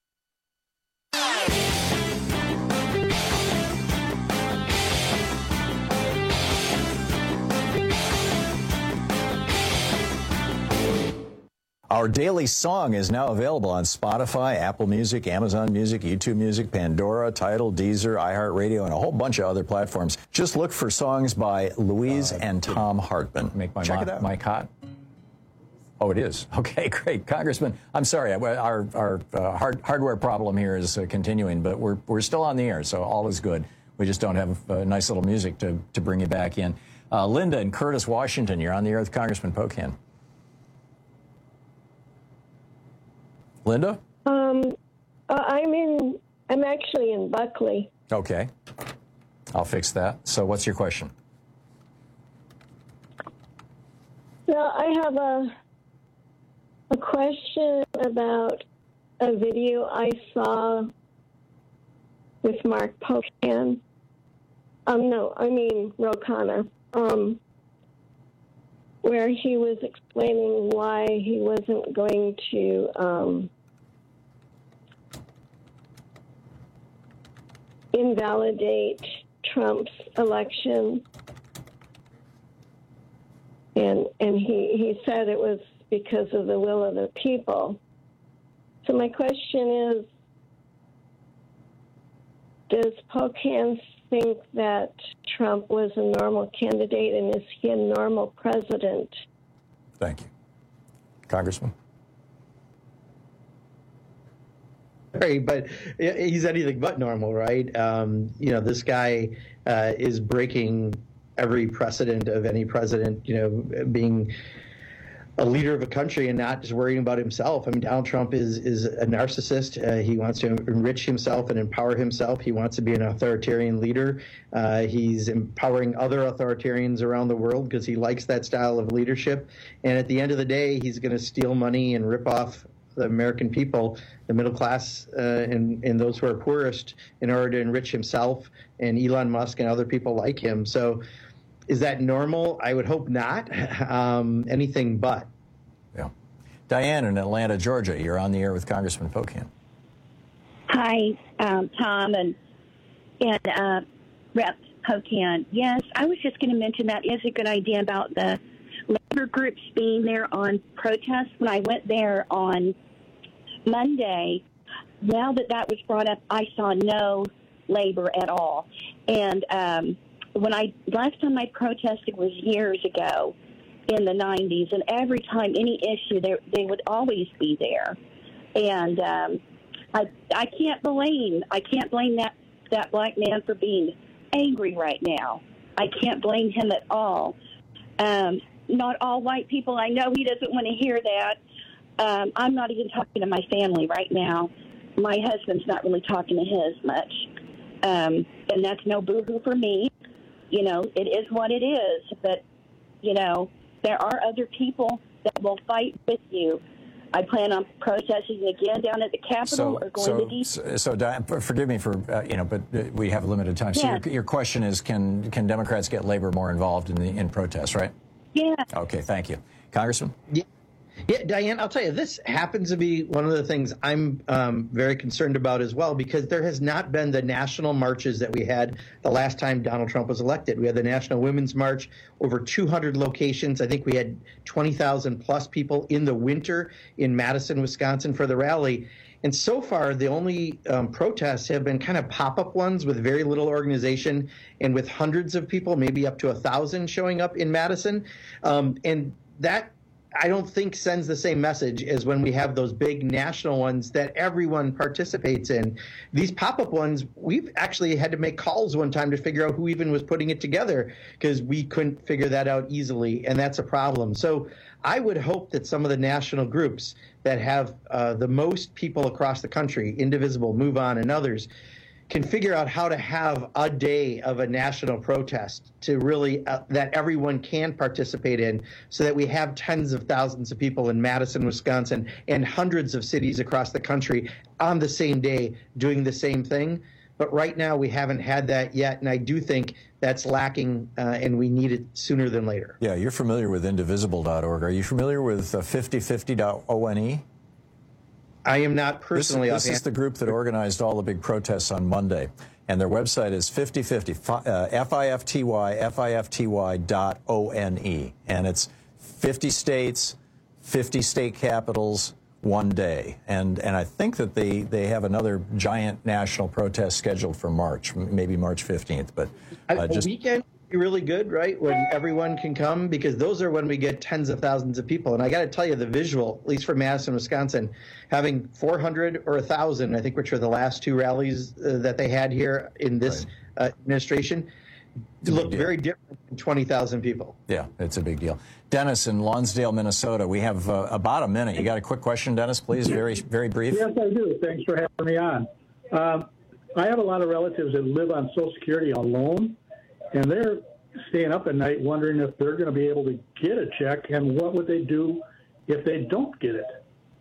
Speaker 18: Our daily song is now available on Spotify, Apple Music, Amazon Music, YouTube Music, Pandora, Tidal, Deezer, iHeartRadio, and a whole bunch of other platforms. Just look for songs by Louise uh, and Tom Hartman.
Speaker 24: Make my
Speaker 18: Check
Speaker 24: mo-
Speaker 18: it out.
Speaker 24: mic hot.
Speaker 18: Oh, it is. Okay, great. Congressman, I'm sorry. Our, our uh, hard, hardware problem here is uh, continuing, but we're, we're still on the air, so all is good. We just don't have uh, nice little music to, to bring you back in. Uh, Linda in Curtis, Washington, you're on the air with Congressman Pocan. Linda?
Speaker 25: Um, uh, I'm in, I'm actually in Buckley.
Speaker 18: Okay. I'll fix that. So what's your question?
Speaker 25: Well, I have a, a question about a video I saw with Mark Pocan. Um, no, I mean Ro Khanna, um, where he was explaining why he wasn't going to um, invalidate Trump's election. And and he, he said it was because of the will of the people. So my question is, does Pocan think that Trump was a normal candidate, and is he a normal president?
Speaker 18: Thank you. Congressman?
Speaker 19: Right, but he's anything but normal, right? Um, you know, this guy uh, is breaking every precedent of any president, you know, being a leader of a country and not just worrying about himself. I mean, Donald Trump is is a narcissist. Uh, he wants to enrich himself and empower himself. He wants to be an authoritarian leader. Uh, he's empowering other authoritarians around the world because he likes that style of leadership. And at the end of the day, he's going to steal money and rip off the American people, the middle class, uh, and, and those who are poorest, in order to enrich himself and Elon Musk and other people like him. So is that normal? I would hope not. Um, anything but.
Speaker 18: Yeah. Diane in Atlanta, Georgia, you're on the air with Congressman Pocan.
Speaker 26: Hi, um, Tom and, and uh, Rep Pocan. Yes, I was just going to mention that is a good idea about the labor groups being there on protests. When I went there on Monday, now that that was brought up, I saw no labor at all. And um, when I last time I protested was years ago in the nineties, and every time any issue, they, they would always be there. And um, I I can't blame I can't blame that, that black man for being angry right now. I can't blame him at all. Um, not all white people. I know he doesn't want to hear that. Um, I'm not even talking to my family right now. My husband's not really talking to his much. Um, and that's no boo-hoo for me. You know, it is what it is. But, you know, there are other people that will fight with you. I plan on protesting again down at the Capitol
Speaker 18: So,
Speaker 26: or going
Speaker 18: so,
Speaker 26: to D C.
Speaker 18: so, so Diane, forgive me for, uh, you know, but uh, we have limited time. So
Speaker 26: Yeah.
Speaker 18: your, your question is, can can Democrats get labor more involved in the in protests, right?
Speaker 26: Yeah.
Speaker 18: Okay, thank you. Congressman?
Speaker 19: Yeah. Yeah, Diane, I'll tell you, this happens to be one of the things I'm um, very concerned about as well, because there has not been the national marches that we had the last time Donald Trump was elected. We had the National Women's March, over two hundred locations. I think we had twenty thousand plus people in the winter in Madison, Wisconsin for the rally. And so far, the only um, protests have been kind of pop-up ones with very little organization and with hundreds of people, maybe up to a thousand showing up in Madison. Um, and that I don't think sends the same message as when we have those big national ones that everyone participates in. These pop-up ones, we've actually had to make calls one time to figure out who even was putting it together because we couldn't figure that out easily, and that's a problem. So I would hope that some of the national groups that have uh, the most people across the country, Indivisible, Move On, and others, can figure out how to have a day of a national protest to really uh, that everyone can participate in, so that we have tens of thousands of people in Madison, Wisconsin, and hundreds of cities across the country on the same day doing the same thing. But right now we haven't had that yet, and I do think that's lacking, uh, and we need it sooner than later.
Speaker 18: Yeah, you're familiar with indivisible dot org. Are you familiar with uh, fifty fifty dot one?
Speaker 19: I am not personally.
Speaker 18: This, this is the group that organized all the big protests on Monday, and their website is fifty fifty, uh, F I F T Y, F I F T Y dot O N E, and it's fifty states, fifty state capitals, one day. And and I think that they, they have another giant national protest scheduled for March, maybe March fifteenth. But uh, just
Speaker 19: a weekend would be really good, right, when everyone can come, because those are when we get tens of thousands of people. And I got to tell you, the visual, at least for Madison, Wisconsin, having four hundred or one thousand, I think, which were the last two rallies uh, that they had here in this right. uh, administration, looked very different than twenty thousand people.
Speaker 18: Yeah, it's a big deal. Dennis in Lonsdale, Minnesota. We have uh, about a minute. You got a quick question, Dennis, please? Very, very brief.
Speaker 2: Yes, I do. Thanks for having me on. Um, I have a lot of relatives that live on Social Security alone, and they're staying up at night wondering if they're going to be able to get a check, and what would they do if they don't get it?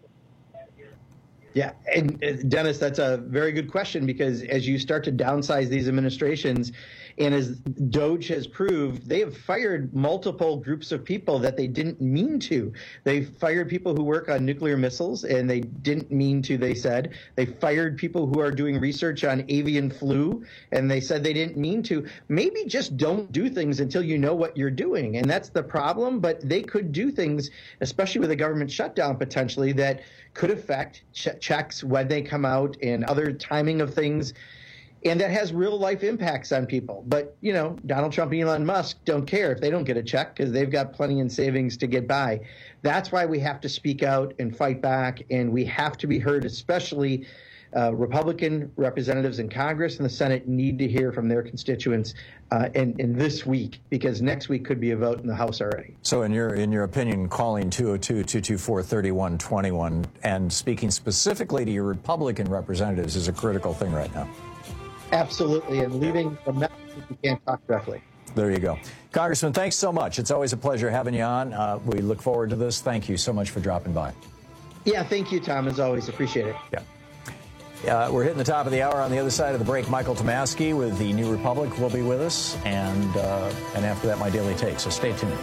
Speaker 19: Yeah, and uh, Dennis, that's a very good question, because as you start to downsize these administrations, and as Doge has proved, they have fired multiple groups of people that they didn't mean to. They fired people who work on nuclear missiles, and they didn't mean to, they said. They fired people who are doing research on avian flu, and they said they didn't mean to. Maybe just don't do things until you know what you're doing, and that's the problem. But they could do things, especially with a government shutdown potentially, that could affect ch- checks when they come out and other timing of things. And that has real life impacts on people. But, you know, Donald Trump and Elon Musk don't care if they don't get a check, because they've got plenty in savings to get by. That's why we have to speak out and fight back, and we have to be heard, especially uh, Republican representatives in Congress and the Senate need to hear from their constituents uh, in, in this week, because next week could be a vote in the House already.
Speaker 18: So in your in your opinion, calling two oh two, two two four, three one two one and speaking specifically to your Republican representatives is a critical thing right now.
Speaker 19: Absolutely, and leaving the message if you can't talk directly.
Speaker 18: There you go. Congressman, thanks so much. It's always a pleasure having you on. Uh, we look forward to this. Thank you so much for dropping by.
Speaker 19: Yeah, thank you, Tom, as always. Appreciate it.
Speaker 18: Yeah. Uh, we're hitting the top of the hour. On the other side of the break, Michael Tomasky with the New Republic will be with us, and uh, and after that, my Daily Take. So stay tuned.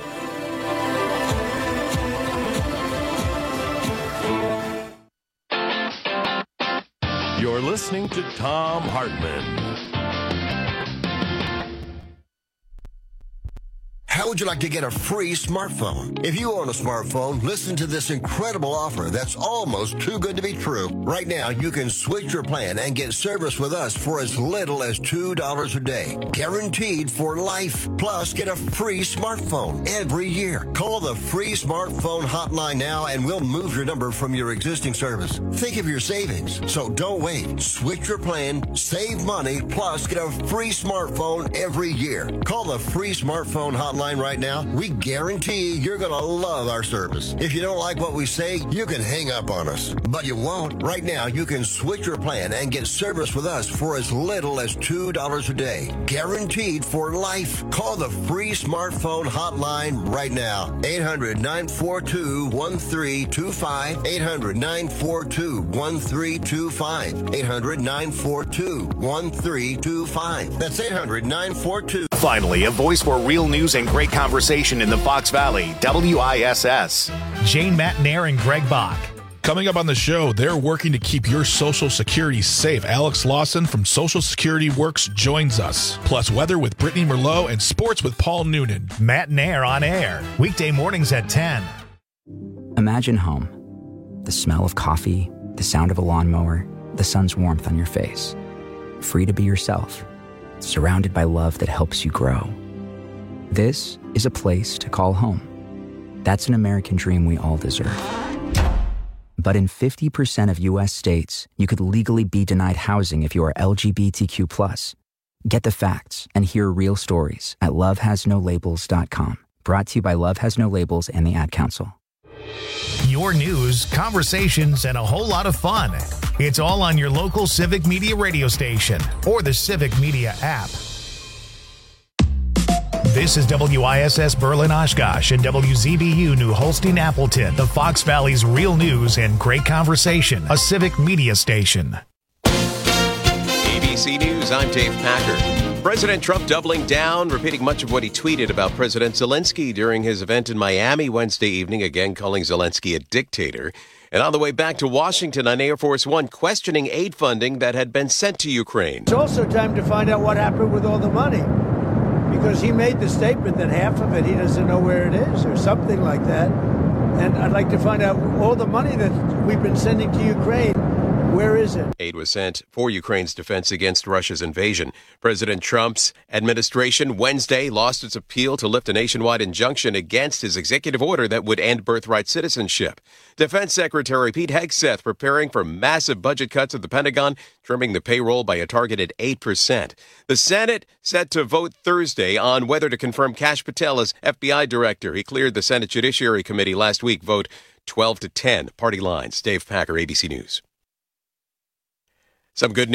Speaker 7: You're listening to Thom Hartmann.
Speaker 8: How would you like to get a free smartphone? If you own a smartphone, listen to this incredible offer that's almost too good to be true. Right now, you can switch your plan and get service with us for as little as two dollars a day. Guaranteed for life. Plus, get a free smartphone every year. Call the free smartphone hotline now and we'll move your number from your existing service. Think of your savings. So don't wait. Switch your plan, save money, plus get a free smartphone every year. Call the free smartphone hotline right now. We guarantee you're going to love our service. If you don't like what we say, you can hang up on us. But you won't. Right now, you can switch your plan and get service with us for as little as two dollars a day. Guaranteed for life. Call the free smartphone hotline right now. eight hundred, nine four two, one three two five. eight hundred, nine four two, one three two five. eight hundred, nine four two, one three two five. That's eight hundred, nine four two.
Speaker 1: Finally, a voice for real news and great conversation in the Fox Valley, W I S S. Jane Matnair and Greg Bach.
Speaker 12: Coming up on the show, they're working to keep your Social Security safe. Alex Lawson from Social Security Works joins us. Plus weather with Brittany Merlot and sports with Paul Noonan.
Speaker 1: Matnair on air, weekday mornings at ten.
Speaker 13: Imagine home. The smell of coffee, the sound of a lawnmower, the sun's warmth on your face. Free to be yourself, surrounded by love that helps you grow. This is a place to call home. That's an American dream we all deserve. But in fifty percent of U S states, you could legally be denied housing if you are L G B T Q plus. Get the facts and hear real stories at love has no labels dot com. Brought to you by Love Has No Labels and the Ad Council.
Speaker 1: Your news, conversations, and a whole lot of fun. It's all on your local Civic Media radio station or the Civic Media app. This is W I S S Berlin Oshkosh and W Z B U New Holstein Appleton, the Fox Valley's real news and great conversation, a Civic Media station.
Speaker 14: A B C News, I'm Dave Packer. President Trump doubling down, repeating much of what he tweeted about President Zelensky during his event in Miami Wednesday evening, again calling Zelensky a dictator. And on the way back to Washington on Air Force One, questioning aid funding that had been sent to Ukraine.
Speaker 15: It's also time to find out what happened with all the money. Because he made the statement that half of it he doesn't know where it is or something like that. And I'd like to find out all the money that we've been sending to Ukraine, where is it?
Speaker 14: Aid was sent for Ukraine's defense against Russia's invasion. President Trump's administration Wednesday lost its appeal to lift a nationwide injunction against his executive order that would end birthright citizenship. Defense Secretary Pete Hegseth preparing for massive budget cuts at the Pentagon, trimming the payroll by a targeted eight percent. The Senate set to vote Thursday on whether to confirm Kash Patel as F B I director. He cleared the Senate Judiciary Committee last week. Vote twelve to ten. Party lines. Dave Packer, A B C News. Some good news.